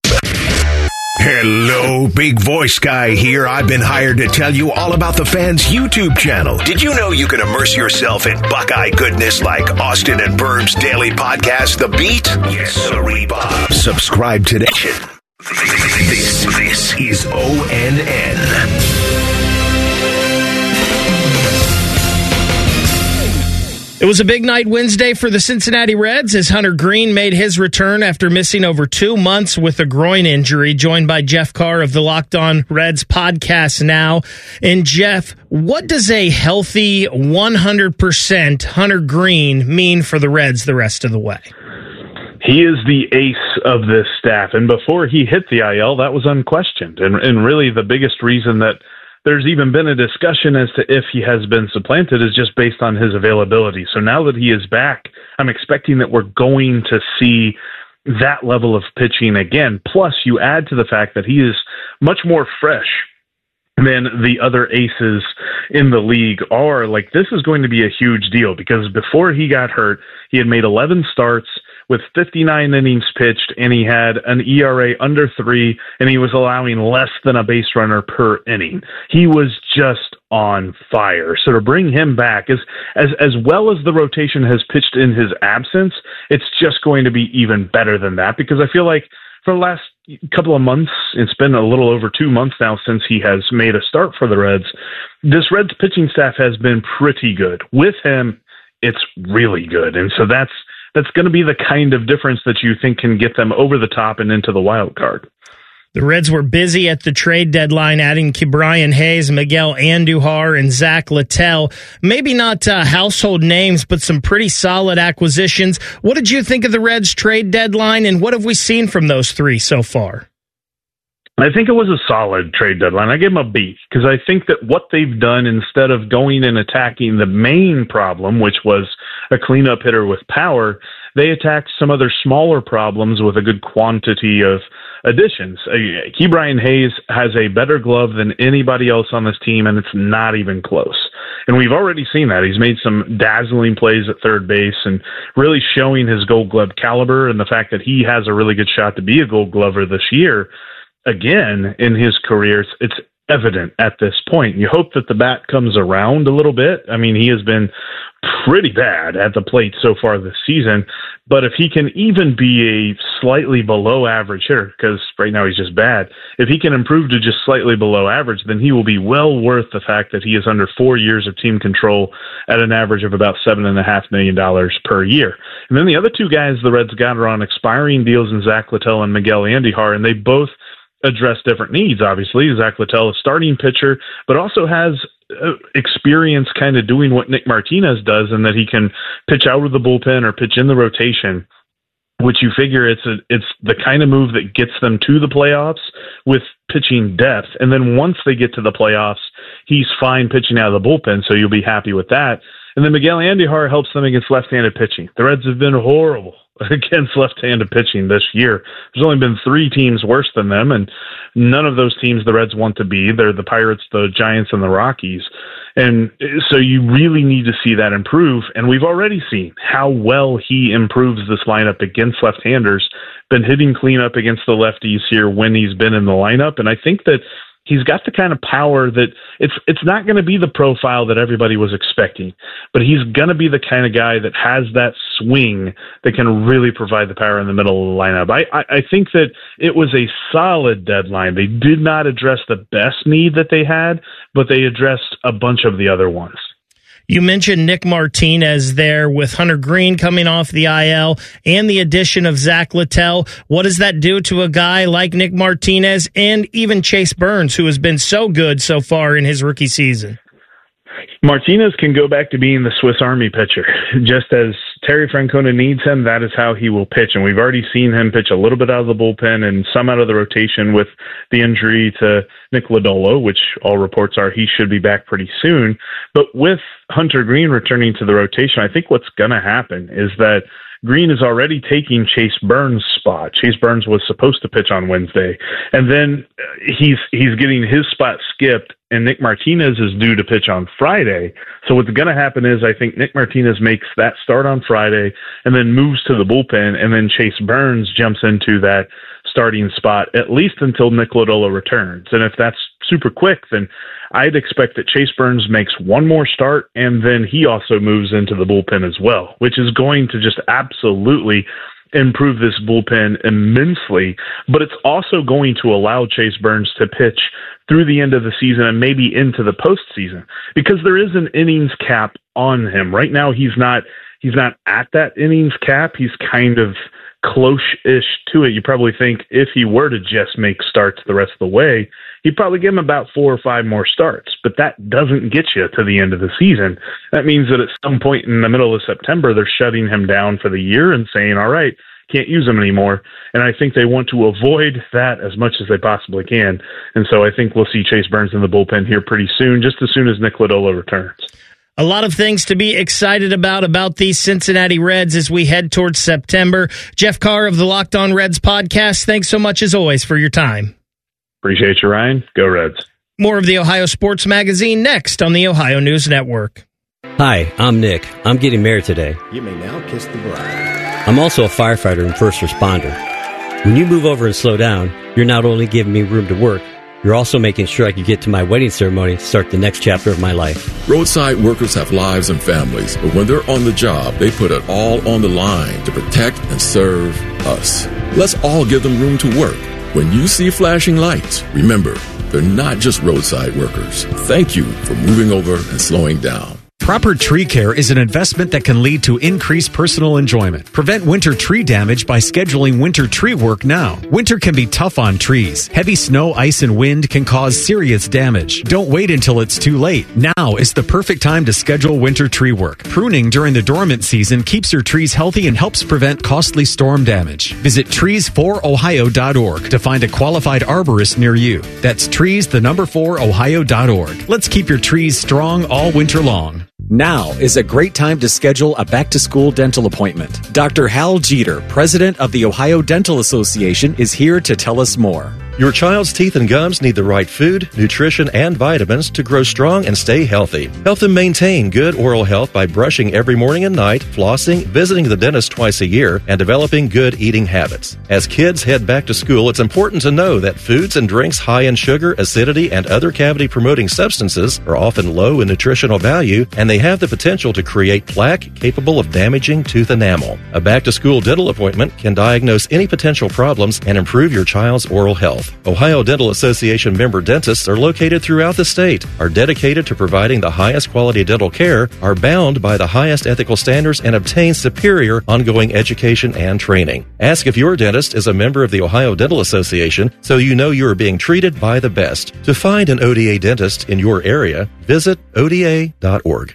Hello, big voice guy here. I've been hired to tell you all about the Fans YouTube channel. Did you know you can immerse yourself in Buckeye goodness like Austin and Burb's daily podcast, The Beat? Yes, sirree, Bob. Subscribe today. This, this is O N N. It was a big night Wednesday for the Cincinnati Reds as Hunter Greene made his return after missing over two months with a groin injury, joined by Jeff Carr of the Locked On Reds podcast now. And Jeff, what does a healthy one hundred percent Hunter Greene mean for the Reds the rest of the way? He is the ace of this staff, and before he hit the I L, that was unquestioned. And, and really the biggest reason that there's even been a discussion as to if he has been supplanted is just based on his availability. So now that he is back, I'm expecting that we're going to see that level of pitching again. Plus, you add to the fact that he is much more fresh than the other aces in the league are. Like, this is going to be a huge deal because before he got hurt, he had made eleven starts with fifty-nine innings pitched, and he had an E R A under three, and he was allowing less than a base runner per inning. He was just on fire. So to bring him back, as as as well as the rotation has pitched in his absence, it's just going to be even better than that, because I feel like for the last couple of months, it's been a little over two months now since he has made a start for the Reds, this Reds pitching staff has been pretty good. With him, it's really good. And so that's that's going to be the kind of difference that you think can get them over the top and into the wild card. The Reds were busy at the trade deadline, adding Ke'Bryan Hayes, Miguel Andujar, and Zach Littell. Maybe not uh, household names, but some pretty solid acquisitions. What did you think of the Reds trade deadline, and what have we seen from those three so far? I think it was a solid trade deadline. I give them a B, because I think that what they've done, instead of going and attacking the main problem, which was a cleanup hitter with power, they attacked some other smaller problems with a good quantity of additions. Uh, Ke'Bryan Hayes has a better glove than anybody else on this team, and it's not even close. And we've already seen that. He's made some dazzling plays at third base and really showing his Gold Glove caliber and the fact that he has a really good shot to be a Gold Glover this year. Again, in his career, it's evident at this point. You hope that the bat comes around a little bit. I mean, he has been pretty bad at the plate so far this season, but if he can even be a slightly below average hitter, because right now he's just bad, if he can improve to just slightly below average, then he will be well worth the fact that he is under four years of team control at an average of about seven and a half million dollars per year. And then the other two guys the Reds got are on expiring deals in Zach Littell and Miguel Andujar, and they both address different needs. Obviously, Zach Littell, a starting pitcher, but also has uh, experience kind of doing what Nick Martinez does, in that he can pitch out of the bullpen or pitch in the rotation, which you figure it's a, it's the kind of move that gets them to the playoffs with pitching depth. And then once they get to the playoffs, he's fine pitching out of the bullpen, so you'll be happy with that. And then Miguel Andujar helps them against left-handed pitching. The Reds have been horrible against left-handed pitching this year. There's only been three teams worse than them, and none of those teams the Reds want to be. They're the Pirates, the Giants, and the Rockies. And so you really need to see that improve, and we've already seen how well he improves this lineup against left-handers, been hitting cleanup against the lefties here when he's been in the lineup, and I think that he's got the kind of power that it's it's not going to be the profile that everybody was expecting, but he's going to be the kind of guy that has that swing that can really provide the power in the middle of the lineup. I, I, I think that it was a solid deadline. They did not address the best need that they had, but they addressed a bunch of the other ones. You mentioned Nick Martinez there with Hunter Green coming off the I L and the addition of Zach Littell. What does that do to a guy like Nick Martinez and even Chase Burns, who has been so good so far in his rookie season? Martinez can go back to being the Swiss Army pitcher. Just as Terry Francona needs him, that is how he will pitch. And we've already seen him pitch a little bit out of the bullpen and some out of the rotation with the injury to Nick Lodolo, which all reports are he should be back pretty soon. But with Hunter Green returning to the rotation, I think what's going to happen is that Green is already taking Chase Burns' spot. Chase Burns was supposed to pitch on Wednesday, and then he's he's getting his spot skipped, and Nick Martinez is due to pitch on Friday. So what's going to happen is I think Nick Martinez makes that start on Friday and then moves to the bullpen, and then Chase Burns jumps into that starting spot at least until Nick Lodolo returns. And if that's super quick, then I'd expect that Chase Burns makes one more start, and then he also moves into the bullpen as well, which is going to just absolutely improve this bullpen immensely. But it's also going to allow Chase Burns to pitch through the end of the season and maybe into the postseason, because there is an innings cap on him. Right now, he's not he's not at that innings cap. He's kind of close-ish to it. You probably think if he were to just make starts the rest of the way, he'd probably give him about four or five more starts, but that doesn't get you to the end of the season. That means that at some point in the middle of September, they're shutting him down for the year and saying, all right, can't use him anymore. And I think they want to avoid that as much as they possibly can. And so I think we'll see Chase Burns in the bullpen here pretty soon, just as soon as Nick Lodolo returns. A lot of things to be excited about about these Cincinnati Reds as we head towards September. Jeff Carr of the Locked On Reds podcast, thanks so much as always for your time. Appreciate you, Ryan. Go Reds. More of the Ohio Sports Magazine next on the Ohio News Network. Hi, I'm Nick. I'm getting married today. You may now kiss the bride. I'm also a firefighter and first responder. When you move over and slow down, you're not only giving me room to work, you're also making sure I can get to my wedding ceremony to start the next chapter of my life. Roadside workers have lives and families, but when they're on the job, they put it all on the line to protect and serve us. Let's all give them room to work. When you see flashing lights, remember, they're not just roadside workers. Thank you for moving over and slowing down. Proper tree care is an investment that can lead to increased personal enjoyment. Prevent winter tree damage by scheduling winter tree work now. Winter can be tough on trees. Heavy snow, ice, and wind can cause serious damage. Don't wait until it's too late. Now is the perfect time to schedule winter tree work. Pruning during the dormant season keeps your trees healthy and helps prevent costly storm damage. Visit trees for ohio dot org to find a qualified arborist near you. That's trees, the number four, ohio dot org. Let's keep your trees strong all winter long. Now is a great time to schedule a back-to-school dental appointment. Doctor Hal Jeter, president of the Ohio Dental Association, is here to tell us more. Your child's teeth and gums need the right food, nutrition, and vitamins to grow strong and stay healthy. Help them maintain good oral health by brushing every morning and night, flossing, visiting the dentist twice a year, and developing good eating habits. As kids head back to school, it's important to know that foods and drinks high in sugar, acidity, and other cavity-promoting substances are often low in nutritional value, and they have the potential to create plaque capable of damaging tooth enamel. A back-to-school dental appointment can diagnose any potential problems and improve your child's oral health. Ohio Dental Association member dentists are located throughout the state, are dedicated to providing the highest quality dental care, are bound by the highest ethical standards, and obtain superior ongoing education and training. Ask if your dentist is a member of the Ohio Dental Association so you know you are being treated by the best. To find an O D A dentist in your area, visit O D A dot org.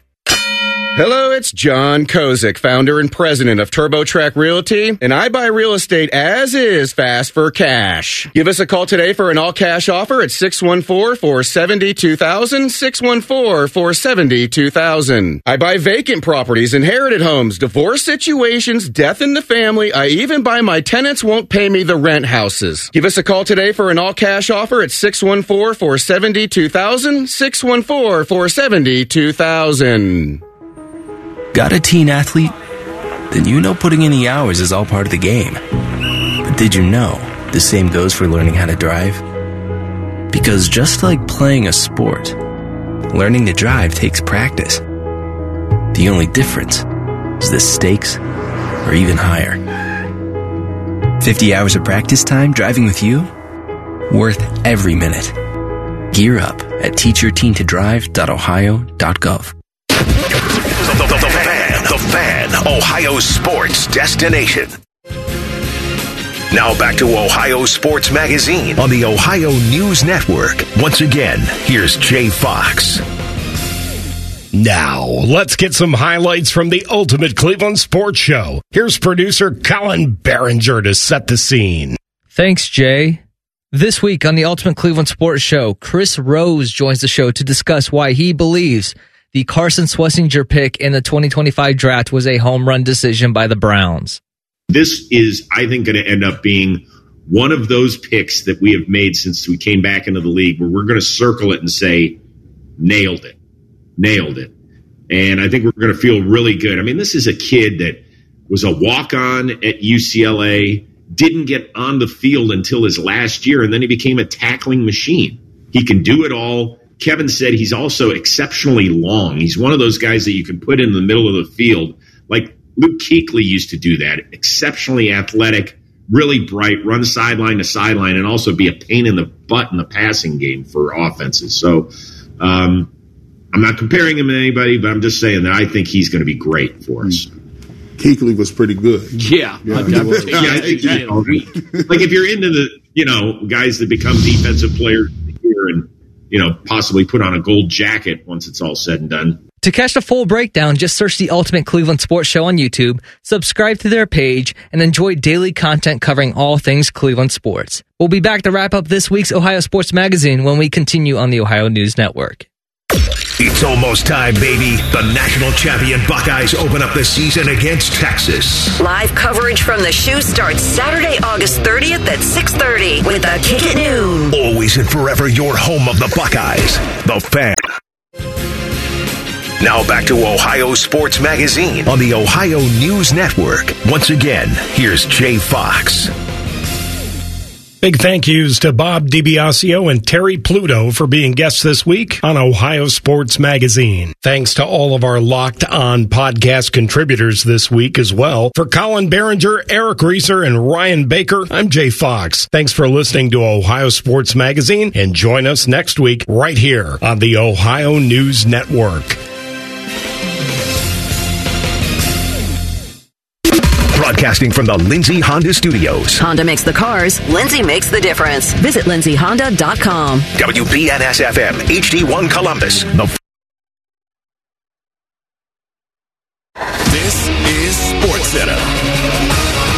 Hello, it's John Kozik, founder and president of TurboTrack Realty, and I buy real estate as is fast for cash. Give us a call today for an all-cash offer at six one four, four seven two thousand, six one four, four seven two thousand. I buy vacant properties, inherited homes, divorce situations, death in the family. I even buy my tenants won't pay me the rent houses. Give us a call today for an all-cash offer at six one four, four seven two thousand, six one four, four seven two thousand. Got a teen athlete? Then you know putting in the hours is all part of the game. But did you know the same goes for learning how to drive? Because just like playing a sport, learning to drive takes practice. The only difference is the stakes are even higher. fifty hours of practice time driving with you? Worth every minute. Gear up at teach your teen to drive dot ohio dot gov. The, the, the Fan, the Fan, Ohio sports destination. Now back to Ohio Sports Magazine on the Ohio News Network. Once again, here's Jay Fox. Now, let's get some highlights from the Ultimate Cleveland Sports Show. Here's producer Colin Behringer to set the scene. Thanks, Jay. This week on the Ultimate Cleveland Sports Show, Chris Rose joins the show to discuss why he believes the Carson Schlesinger pick in the twenty twenty-five draft was a home run decision by the Browns. This is, I think, going to end up being one of those picks that we have made since we came back into the league where we're going to circle it and say, nailed it, nailed it. And I think we're going to feel really good. I mean, this is a kid that was a walk-on at U C L A, didn't get on the field until his last year, and then he became a tackling machine. He can do it all. Kevin said he's also exceptionally long. He's one of those guys that you can put in the middle of the field. Like Luke Kuechly used to do that. Exceptionally athletic, really bright, run sideline to sideline, and also be a pain in the butt in the passing game for offenses. So um, I'm not comparing him to anybody, but I'm just saying that I think he's going to be great for us. Kuechly was pretty good. Yeah. yeah, I definitely, yeah I think you know, like if you're into the, you know, guys that become defensive players here and, you know, possibly put on a gold jacket once it's all said and done. To catch the full breakdown, just search the Ultimate Cleveland Sports Show on YouTube, subscribe to their page, and enjoy daily content covering all things Cleveland sports. We'll be back to wrap up this week's Ohio Sports Magazine when we continue on the Ohio News Network. It's almost time, baby. The national champion Buckeyes open up the season against Texas. Live coverage from the Shoe starts Saturday, August thirtieth at six thirty with a kick at noon. Always and forever your home of the Buckeyes. The Fan. Now back to Ohio Sports Magazine on the Ohio News Network. Once again, here's Jay Fox. Big thank yous to Bob DiBiasio and Terry Pluto for being guests this week on Ohio Sports Magazine. Thanks to all of our Locked On podcast contributors this week as well. For Colin Behringer, Eric Reeser, and Ryan Baker, I'm Jay Fox. Thanks for listening to Ohio Sports Magazine, and join us next week right here on the Ohio News Network. Broadcasting from the Lindsay Honda Studios. Honda makes the cars, Lindsay makes the difference. Visit lindsay honda dot com. W B N S F M, H D one Columbus. The This is SportsCenter.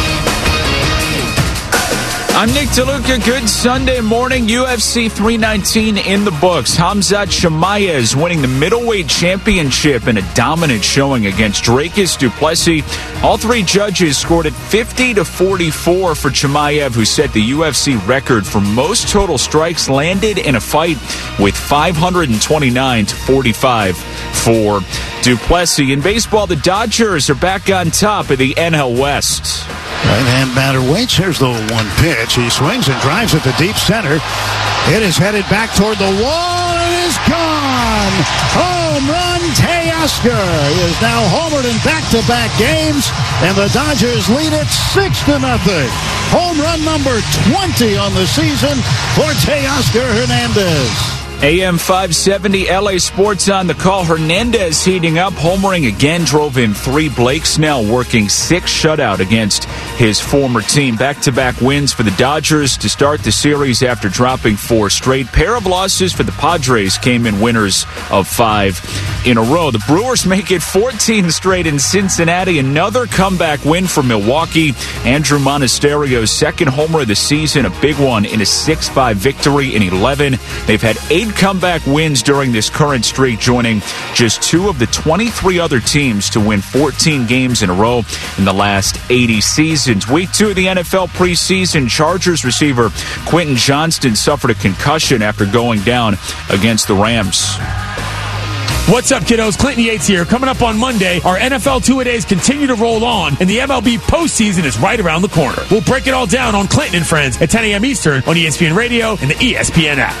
I'm Nick DeLuca. Good Sunday morning. U F C three nineteen in the books. Hamzat Chimaev winning the middleweight championship in a dominant showing against Dricus du Plessis. All three judges scored it fifty to forty-four for Chimaev, who set the U F C record for most total strikes landed in a fight with five hundred twenty-nine to forty-five for du Plessis. In baseball, the Dodgers are back on top of the N L West. Right-hand batter waits. Here's the one pitch. He swings and drives it to deep center. It is headed back toward the wall. It is gone. Home run. Teoscar is now homered in back-to-back games, and the Dodgers lead it six to nothing. Home run number twenty on the season for Teoscar Hernandez. A M five seventy, L A Sports on the call. Hernandez heating up, homering again, drove in three. Blake Snell working six shutout against his former team. Back-to-back wins for the Dodgers to start the series after dropping four straight. Pair of losses for the Padres came in winners of five in a row. The Brewers make it fourteen straight in Cincinnati. Another comeback win for Milwaukee. Andrew Monasterio's second homer of the season, a big one in a six five victory in eleven. They've had eight comeback wins during this current streak, joining just two of the twenty-three other teams to win fourteen games in a row in the last eighty seasons. Week two of the N F L preseason, Chargers receiver Quentin Johnston suffered a concussion after going down against the Rams. What's up, kiddos? Clinton Yates here. Coming up on Monday, our N F L two-a-days continue to roll on, and the M L B postseason is right around the corner. We'll break it all down on Clinton and Friends at ten a.m. Eastern on E S P N Radio and the E S P N app.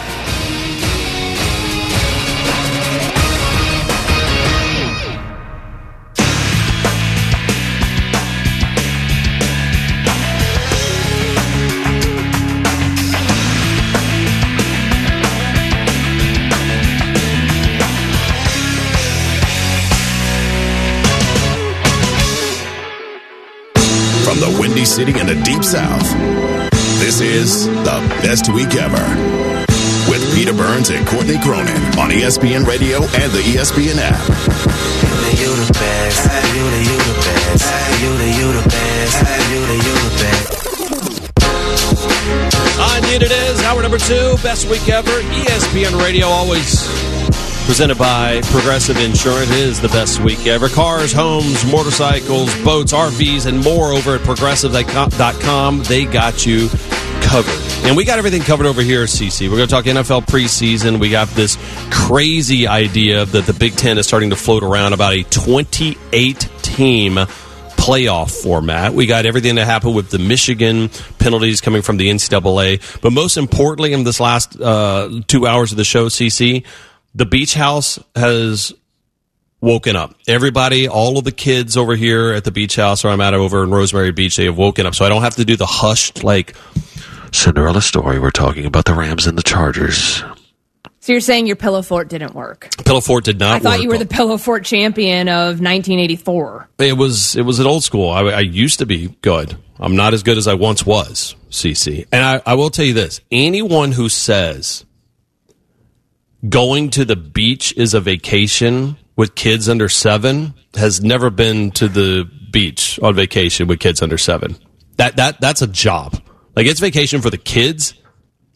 From the Windy City in the Deep South, this is the Best Week Ever with Peter Burns and Courtney Cronin on E S P N Radio and the E S P N app. You the best, you the you the best, you the you the best, you the you the best. Indeed it is. Hour number two, Best Week Ever. E S P N Radio, always presented by Progressive Insurance. It is the best week ever. Cars, homes, motorcycles, boats, R Vs, and more over at progressive dot com. They got you covered. And we got everything covered over here at C C. We're going to talk N F L preseason. We got this crazy idea that the Big Ten is starting to float around about a twenty-eight team playoff format. We got everything that happened with the Michigan penalties coming from the N C double A. But most importantly, in this last uh, two hours of the show, C C, the Beach House has woken up. Everybody, all of the kids over here at the Beach House, where I'm at over in Rosemary Beach, they have woken up. So I don't have to do the hushed, like, Cinderella story. We're talking about the Rams and the Chargers. So you're saying your pillow fort didn't work? Pillow fort did not work. I thought work. You were the pillow fort champion of nineteen eighty-four. It was it was an old school. I, I used to be good. I'm not as good as I once was, C C. And I, I will tell you this. Anyone who says going to the beach is a vacation with kids under seven has never been to the beach on vacation with kids under seven. That that that's a job. Like, it's vacation for the kids.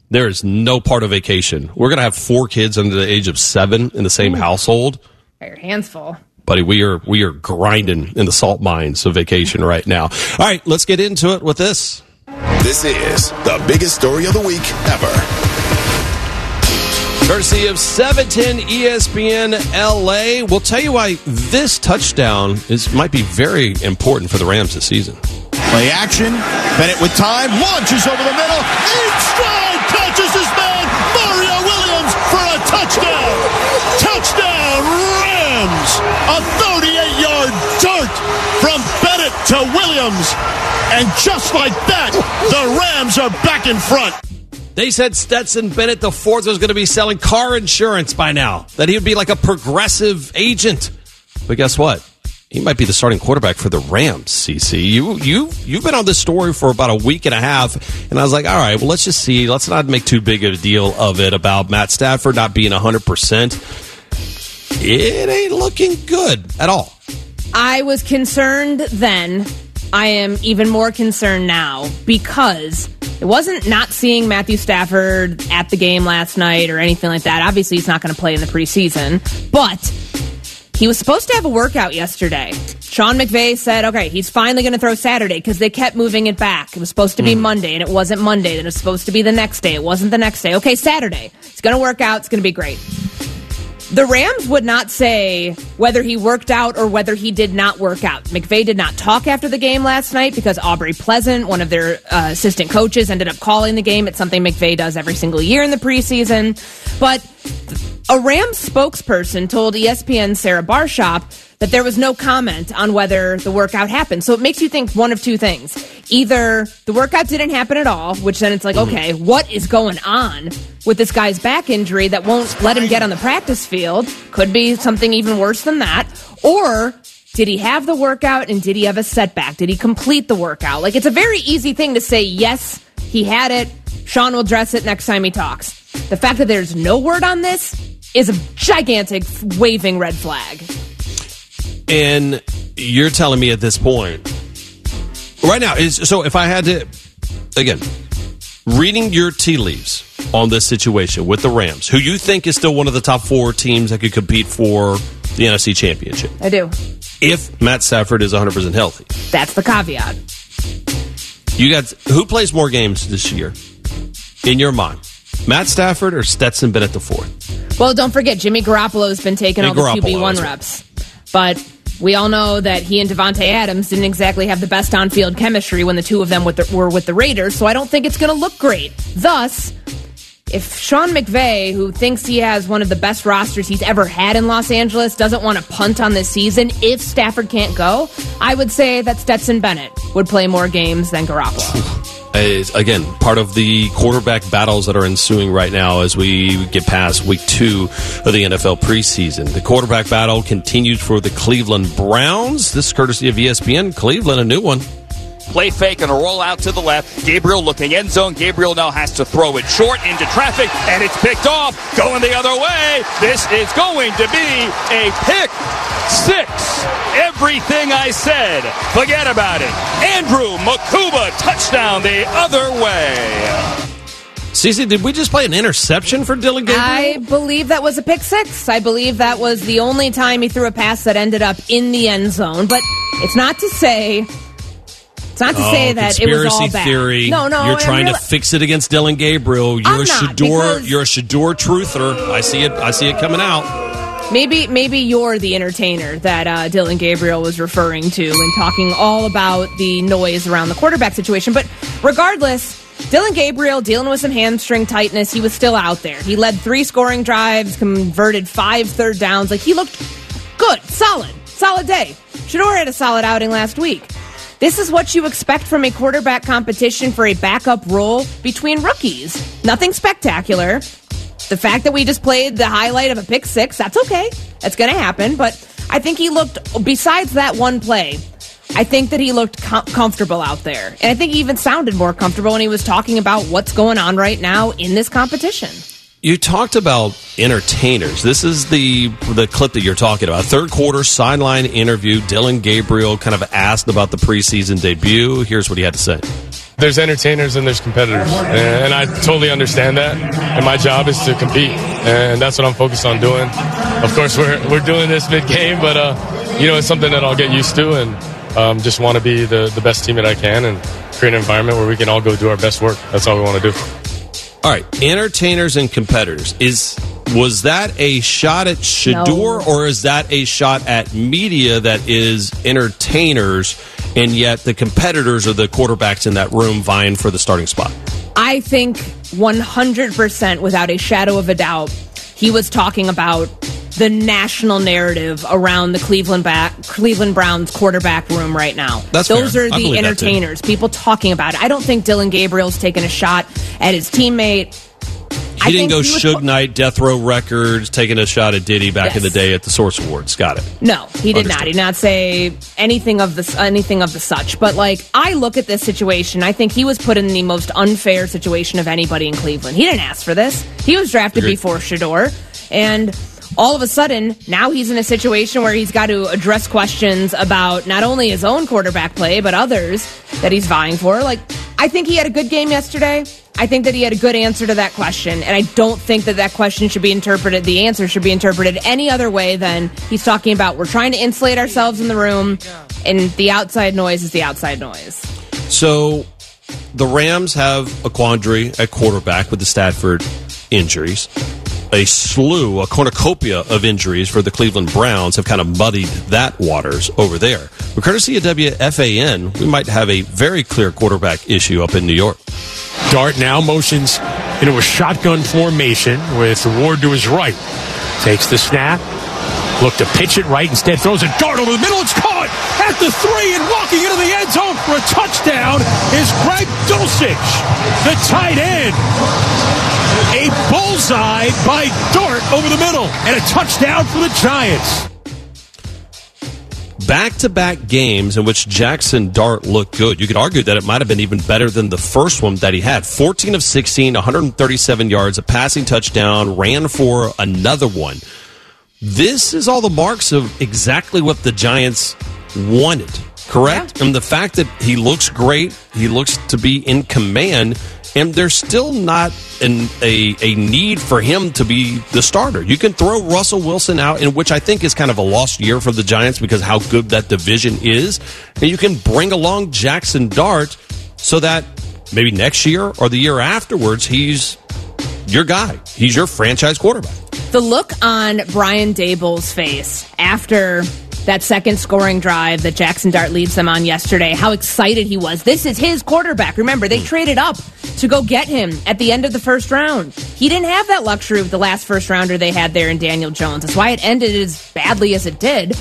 There is no part of vacation. We're going to have four kids under the age of seven in the same Ooh. household. Got your hands full. Buddy, we are we are grinding in the salt mines of vacation right now. All right, let's get into it with this. This is the biggest story of the week ever. Courtesy of seven ten E S P N L A. We'll tell you why this touchdown is might be very important for the Rams this season. Play action. Bennett with time. Launches over the middle. In stride. Catches his man. Mario Williams for a touchdown. Touchdown Rams. A thirty-eight-yard dart from Bennett to Williams. And just like that, the Rams are back in front. They said Stetson Bennett the fourth was going to be selling car insurance by now. That he would be like a progressive agent. But guess what? He might be the starting quarterback for the Rams, C C. You, you, you've been on this story for about a week and a half, and I was like, all right, well, let's just see. Let's not make too big of a deal of it about Matt Stafford not being one hundred percent. It ain't looking good at all. I was concerned then. I am even more concerned now because it wasn't not seeing Matthew Stafford at the game last night or anything like that. Obviously, he's not going to play in the preseason, but he was supposed to have a workout yesterday. Sean McVay said, okay, he's finally going to throw Saturday because they kept moving it back. It was supposed to be mm. Monday, and it wasn't Monday. Then it was supposed to be the next day. It wasn't the next day. Okay, Saturday. He's going to work out. It's going to be great. The Rams would not say whether he worked out or whether he did not work out. McVay did not talk after the game last night because Aubrey Pleasant, one of their uh, assistant coaches, ended up calling the game. It's something McVay does every single year in the preseason. But a Rams spokesperson told E S P N's Sarah Barshop that there was no comment on whether the workout happened. So it makes you think one of two things. Either the workout didn't happen at all, which then it's like, mm-hmm. okay, what is going on with this guy's back injury that won't let him get on the practice field? Could be something even worse than that. Or did he have the workout and did he have a setback? Did he complete the workout? Like, it's a very easy thing to say, yes, he had it. Sean will address it next time he talks. The fact that there's no word on this is a gigantic waving red flag. And you're telling me at this point, right now, is so if I had to, again, reading your tea leaves on this situation with the Rams, who you think is still one of the top four teams that could compete for the N F C Championship. I do. If Matt Stafford is one hundred percent healthy. That's the caveat. You got, who plays more games this year, in your mind? Matt Stafford or Stetson Bennett the fourth? Well, don't forget, Jimmy Garoppolo's been taking Jimmy all the Garoppolo, Q B one reps. But we all know that he and Devontae Adams didn't exactly have the best on-field chemistry when the two of them with the, were with the Raiders, so I don't think it's going to look great. Thus, if Sean McVay, who thinks he has one of the best rosters he's ever had in Los Angeles, doesn't want to punt on this season, if Stafford can't go, I would say that Stetson Bennett would play more games than Garoppolo. Is, again, part of the quarterback battles that are ensuing right now as we get past week two of the N F L preseason. The quarterback battle continues for the Cleveland Browns. This is courtesy of E S P N. Cleveland, a new one. Play fake and a roll out to the left. Gabriel looking end zone. Gabriel now has to throw it short into traffic, and it's picked off. Going the other way. This is going to be a pick six. Everything I said, forget about it. Andrew Makuba, touchdown the other way. Cece, did we just play an interception for Dylan Gabriel? I believe that was a pick six. I believe that was the only time he threw a pass that ended up in the end zone. But it's not to say... It's not to oh, say that it was all bad. Theory. No, no, you're trying really, to fix it against Dylan Gabriel. You're I'm a not, Shador. You're a Shador truther. I see it. I see it coming out. Maybe, maybe you're the entertainer that uh, Dylan Gabriel was referring to and talking all about the noise around the quarterback situation. But regardless, Dylan Gabriel dealing with some hamstring tightness. He was still out there. He led three scoring drives, converted five third downs. Like, he looked good, solid, solid day. Shador had a solid outing last week. This is what you expect from a quarterback competition for a backup role between rookies. Nothing spectacular. The fact that we just played the highlight of a pick six, that's okay. That's going to happen. But I think he looked, besides that one play, I think that he looked com- comfortable out there. And I think he even sounded more comfortable when he was talking about what's going on right now in this competition. You talked about entertainers. This is the the clip that you're talking about. Third quarter sideline interview. Dylan Gabriel kind of asked about the preseason debut. Here's what he had to say. There's entertainers and there's competitors, and I totally understand that. And my job is to compete, and that's what I'm focused on doing. Of course, we're we're doing this mid-game, but uh, you know, it's something that I'll get used to, and um, just want to be the, the best team that I can and create an environment where we can all go do our best work. That's all we want to do. All right, entertainers and competitors. Is was that a shot at Shedeur, no. or is that a shot at media that is entertainers, and yet the competitors are the quarterbacks in that room vying for the starting spot? I think one hundred percent, without a shadow of a doubt, he was talking about the national narrative around the Cleveland back, Cleveland Browns quarterback room right now. That's Those fair. are the entertainers, people talking about it. I don't think Dylan Gabriel's taking a shot at his teammate. He I didn't go he Suge Knight, Death Row Records, taking a shot at Diddy back Yes. in the day at the Source Awards. Got it. No, he did Understood. not. He did not say anything of this, anything of the such. But like, I look at this situation, I think he was put in the most unfair situation of anybody in Cleveland. He didn't ask for this. He was drafted Agreed. before Shedeur, and all of a sudden, now he's in a situation where he's got to address questions about not only his own quarterback play, but others that he's vying for. Like, I think he had a good game yesterday. I think that he had a good answer to that question, and I don't think that that question should be interpreted, the answer should be interpreted any other way than he's talking about we're trying to insulate ourselves in the room, and the outside noise is the outside noise. So the Rams have a quandary at quarterback with the Stafford injuries. A slew, a cornucopia of injuries for the Cleveland Browns have kind of muddied that waters over there. But courtesy of W F A N, we might have a very clear quarterback issue up in New York. Dart now motions into a shotgun formation with Ward to his right. Takes the snap. Look to pitch it right. Instead throws a dart over the middle. It's caught at the three and walking into the end zone for a touchdown is Greg Dulcich, the tight end. A bullseye by Dart over the middle and a touchdown for the Giants. Back-to-back games in which Jackson Dart looked good. You could argue that it might have been even better than the first one that he had. fourteen of sixteen, one hundred thirty-seven yards, a passing touchdown, ran for another one. This is all the marks of exactly what the Giants wanted, correct? Yeah. And the fact that he looks great, he looks to be in command, and there's still not an, a, a need for him to be the starter. You can throw Russell Wilson out, in which I think is kind of a lost year for the Giants because how good that division is. And you can bring along Jackson Dart so that maybe next year or the year afterwards, he's your guy. He's your franchise quarterback. The look on Brian Daboll's face after that second scoring drive that Jackson Dart leads them on yesterday, how excited he was. This is his quarterback. Remember, they traded up to go get him at the end of the first round. He didn't have that luxury with the last first rounder they had there in Daniel Jones. That's why it ended as badly as it did.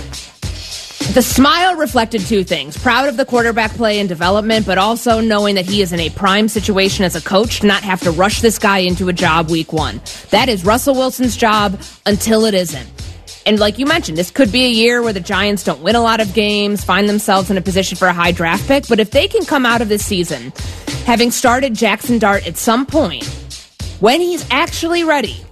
The smile reflected two things. Proud of the quarterback play and development, but also knowing that he is in a prime situation as a coach to not have to rush this guy into a job week one. That is Russell Wilson's job until it isn't. And like you mentioned, this could be a year where the Giants don't win a lot of games, find themselves in a position for a high draft pick. But if they can come out of this season, having started Jackson Dart at some point, when he's actually ready,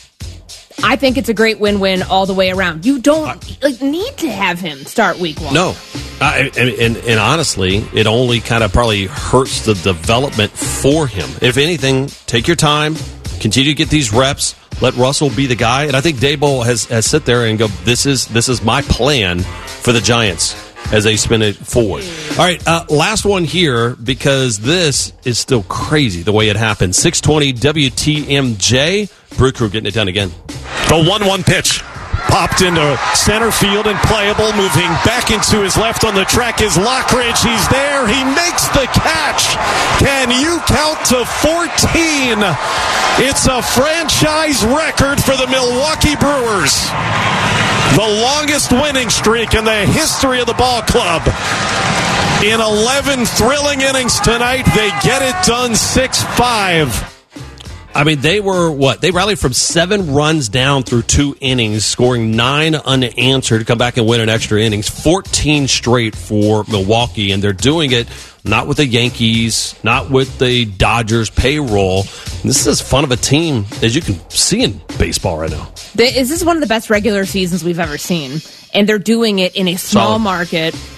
I think it's a great win-win all the way around. You don't like, need to have him start week one. No. I, and, and, and honestly, it only kind of probably hurts the development for him. If anything, take your time, continue to get these reps, let Russell be the guy. And I think Daboll has, has sit there and go, this is this is my plan for the Giants as they spin it forward. All right, uh, last one here, because this is still crazy the way it happened. six twenty W T M J. Brew Crew getting it done again. The one one pitch. Popped into center field and playable. Moving back into his left on the track is Lockridge. He's there. He makes the catch. Can you count to fourteen? It's a franchise record for the Milwaukee Brewers. The longest winning streak in the history of the ball club. In eleven thrilling innings tonight, they get it done six five. I mean, they were, what? They rallied from seven runs down through two innings, scoring nine unanswered to come back and win an extra innings. fourteen straight for Milwaukee, and they're doing it not with the Yankees, not with the Dodgers payroll. This is as fun of a team as you can see in baseball right now. This is one of the best regular seasons we've ever seen, and they're doing it in a small Solid. market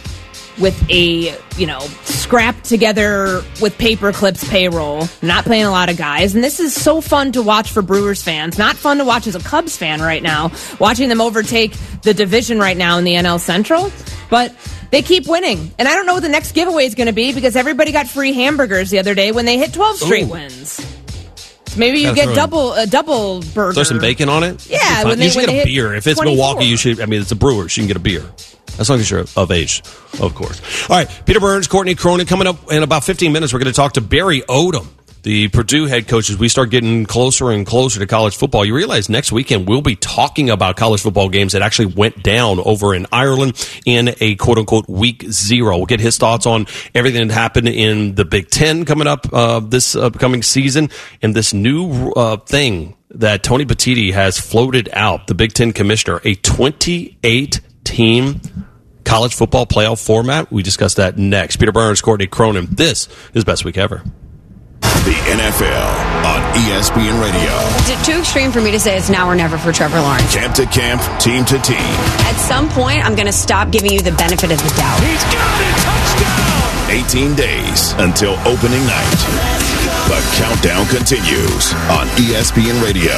with a, you know, scrapped together with paper clips payroll, not playing a lot of guys. And this is so fun to watch for Brewers fans. Not fun to watch as a Cubs fan right now, watching them overtake the division right now in the N L Central. But they keep winning. And I don't know what the next giveaway is going to be because everybody got free hamburgers the other day when they hit twelve straight Ooh. wins. So maybe you get double a double burger. Throw some bacon on it? Yeah. When you they, should when get they a beer. If it's twenty-four. Milwaukee, you should, I mean, it's a Brewers. You can get a beer. As long as you're of age, of course. All right, Peter Burns, Courtney Cronin. Coming up in about fifteen minutes, we're going to talk to Barry Odom, the Purdue head coach. As we start getting closer and closer to college football, you realize next weekend we'll be talking about college football games that actually went down over in Ireland in a quote-unquote week zero. We'll get his thoughts on everything that happened in the Big Ten coming up uh, this upcoming season and this new uh, thing that Tony Petitti has floated out, the Big Ten commissioner, a twenty-eight team college football playoff format. We discuss that next. Peter Burns, Courtney Cronin. This is Best Week Ever. The N F L on E S P N Radio. It's too extreme for me to say it's now or never for Trevor Lawrence. Camp to camp, team to team. At some point, I'm going to stop giving you the benefit of the doubt. He's got it! Touchdown! eighteen days until opening night. The countdown continues on E S P N Radio.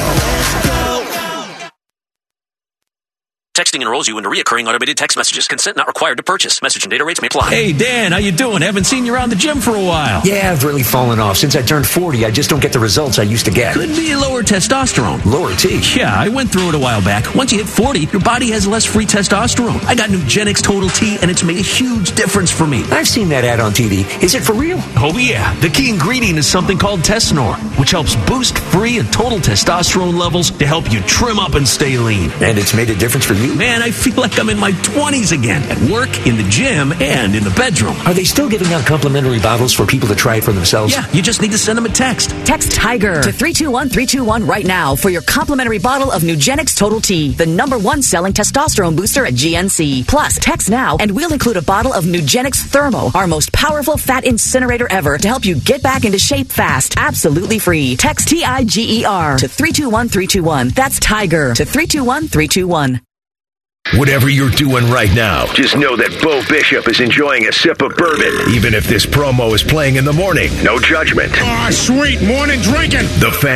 Texting enrolls you into reoccurring automated text messages. Consent not required to purchase. Message and data rates may apply. Hey, Dan, how you doing? Haven't seen you around the gym for a while. Yeah, I've really fallen off. Since I turned forty, I just don't get the results I used to get. Could be lower testosterone. Lower T? Yeah, I went through it a while back. Once you hit forty, your body has less free testosterone. I got Nugenix Total T, and it's made a huge difference for me. I've seen that ad on T V. Is it for real? Oh, yeah. The key ingredient is something called Tesnor, which helps boost free and total testosterone levels to help you trim up and stay lean. And it's made a difference for you? Man, I feel like I'm in my twenties again, at work, in the gym, and in the bedroom. Are they still giving out complimentary bottles for people to try it for themselves? Yeah, you just need to send them a text. Text TIGER to three two one three two one right now for your complimentary bottle of Nugenix Total T, the number one selling testosterone booster at G N C. Plus, text now and we'll include a bottle of Nugenix Thermo, our most powerful fat incinerator ever, to help you get back into shape fast. Absolutely free. Text T I G E R to three two one three two one. That's TIGER to three two one three two one. Whatever you're doing right now, just know that Bo Bishop is enjoying a sip of bourbon, even if this promo is playing in the morning. No judgment. Ah, oh, sweet morning drinking. The Fan.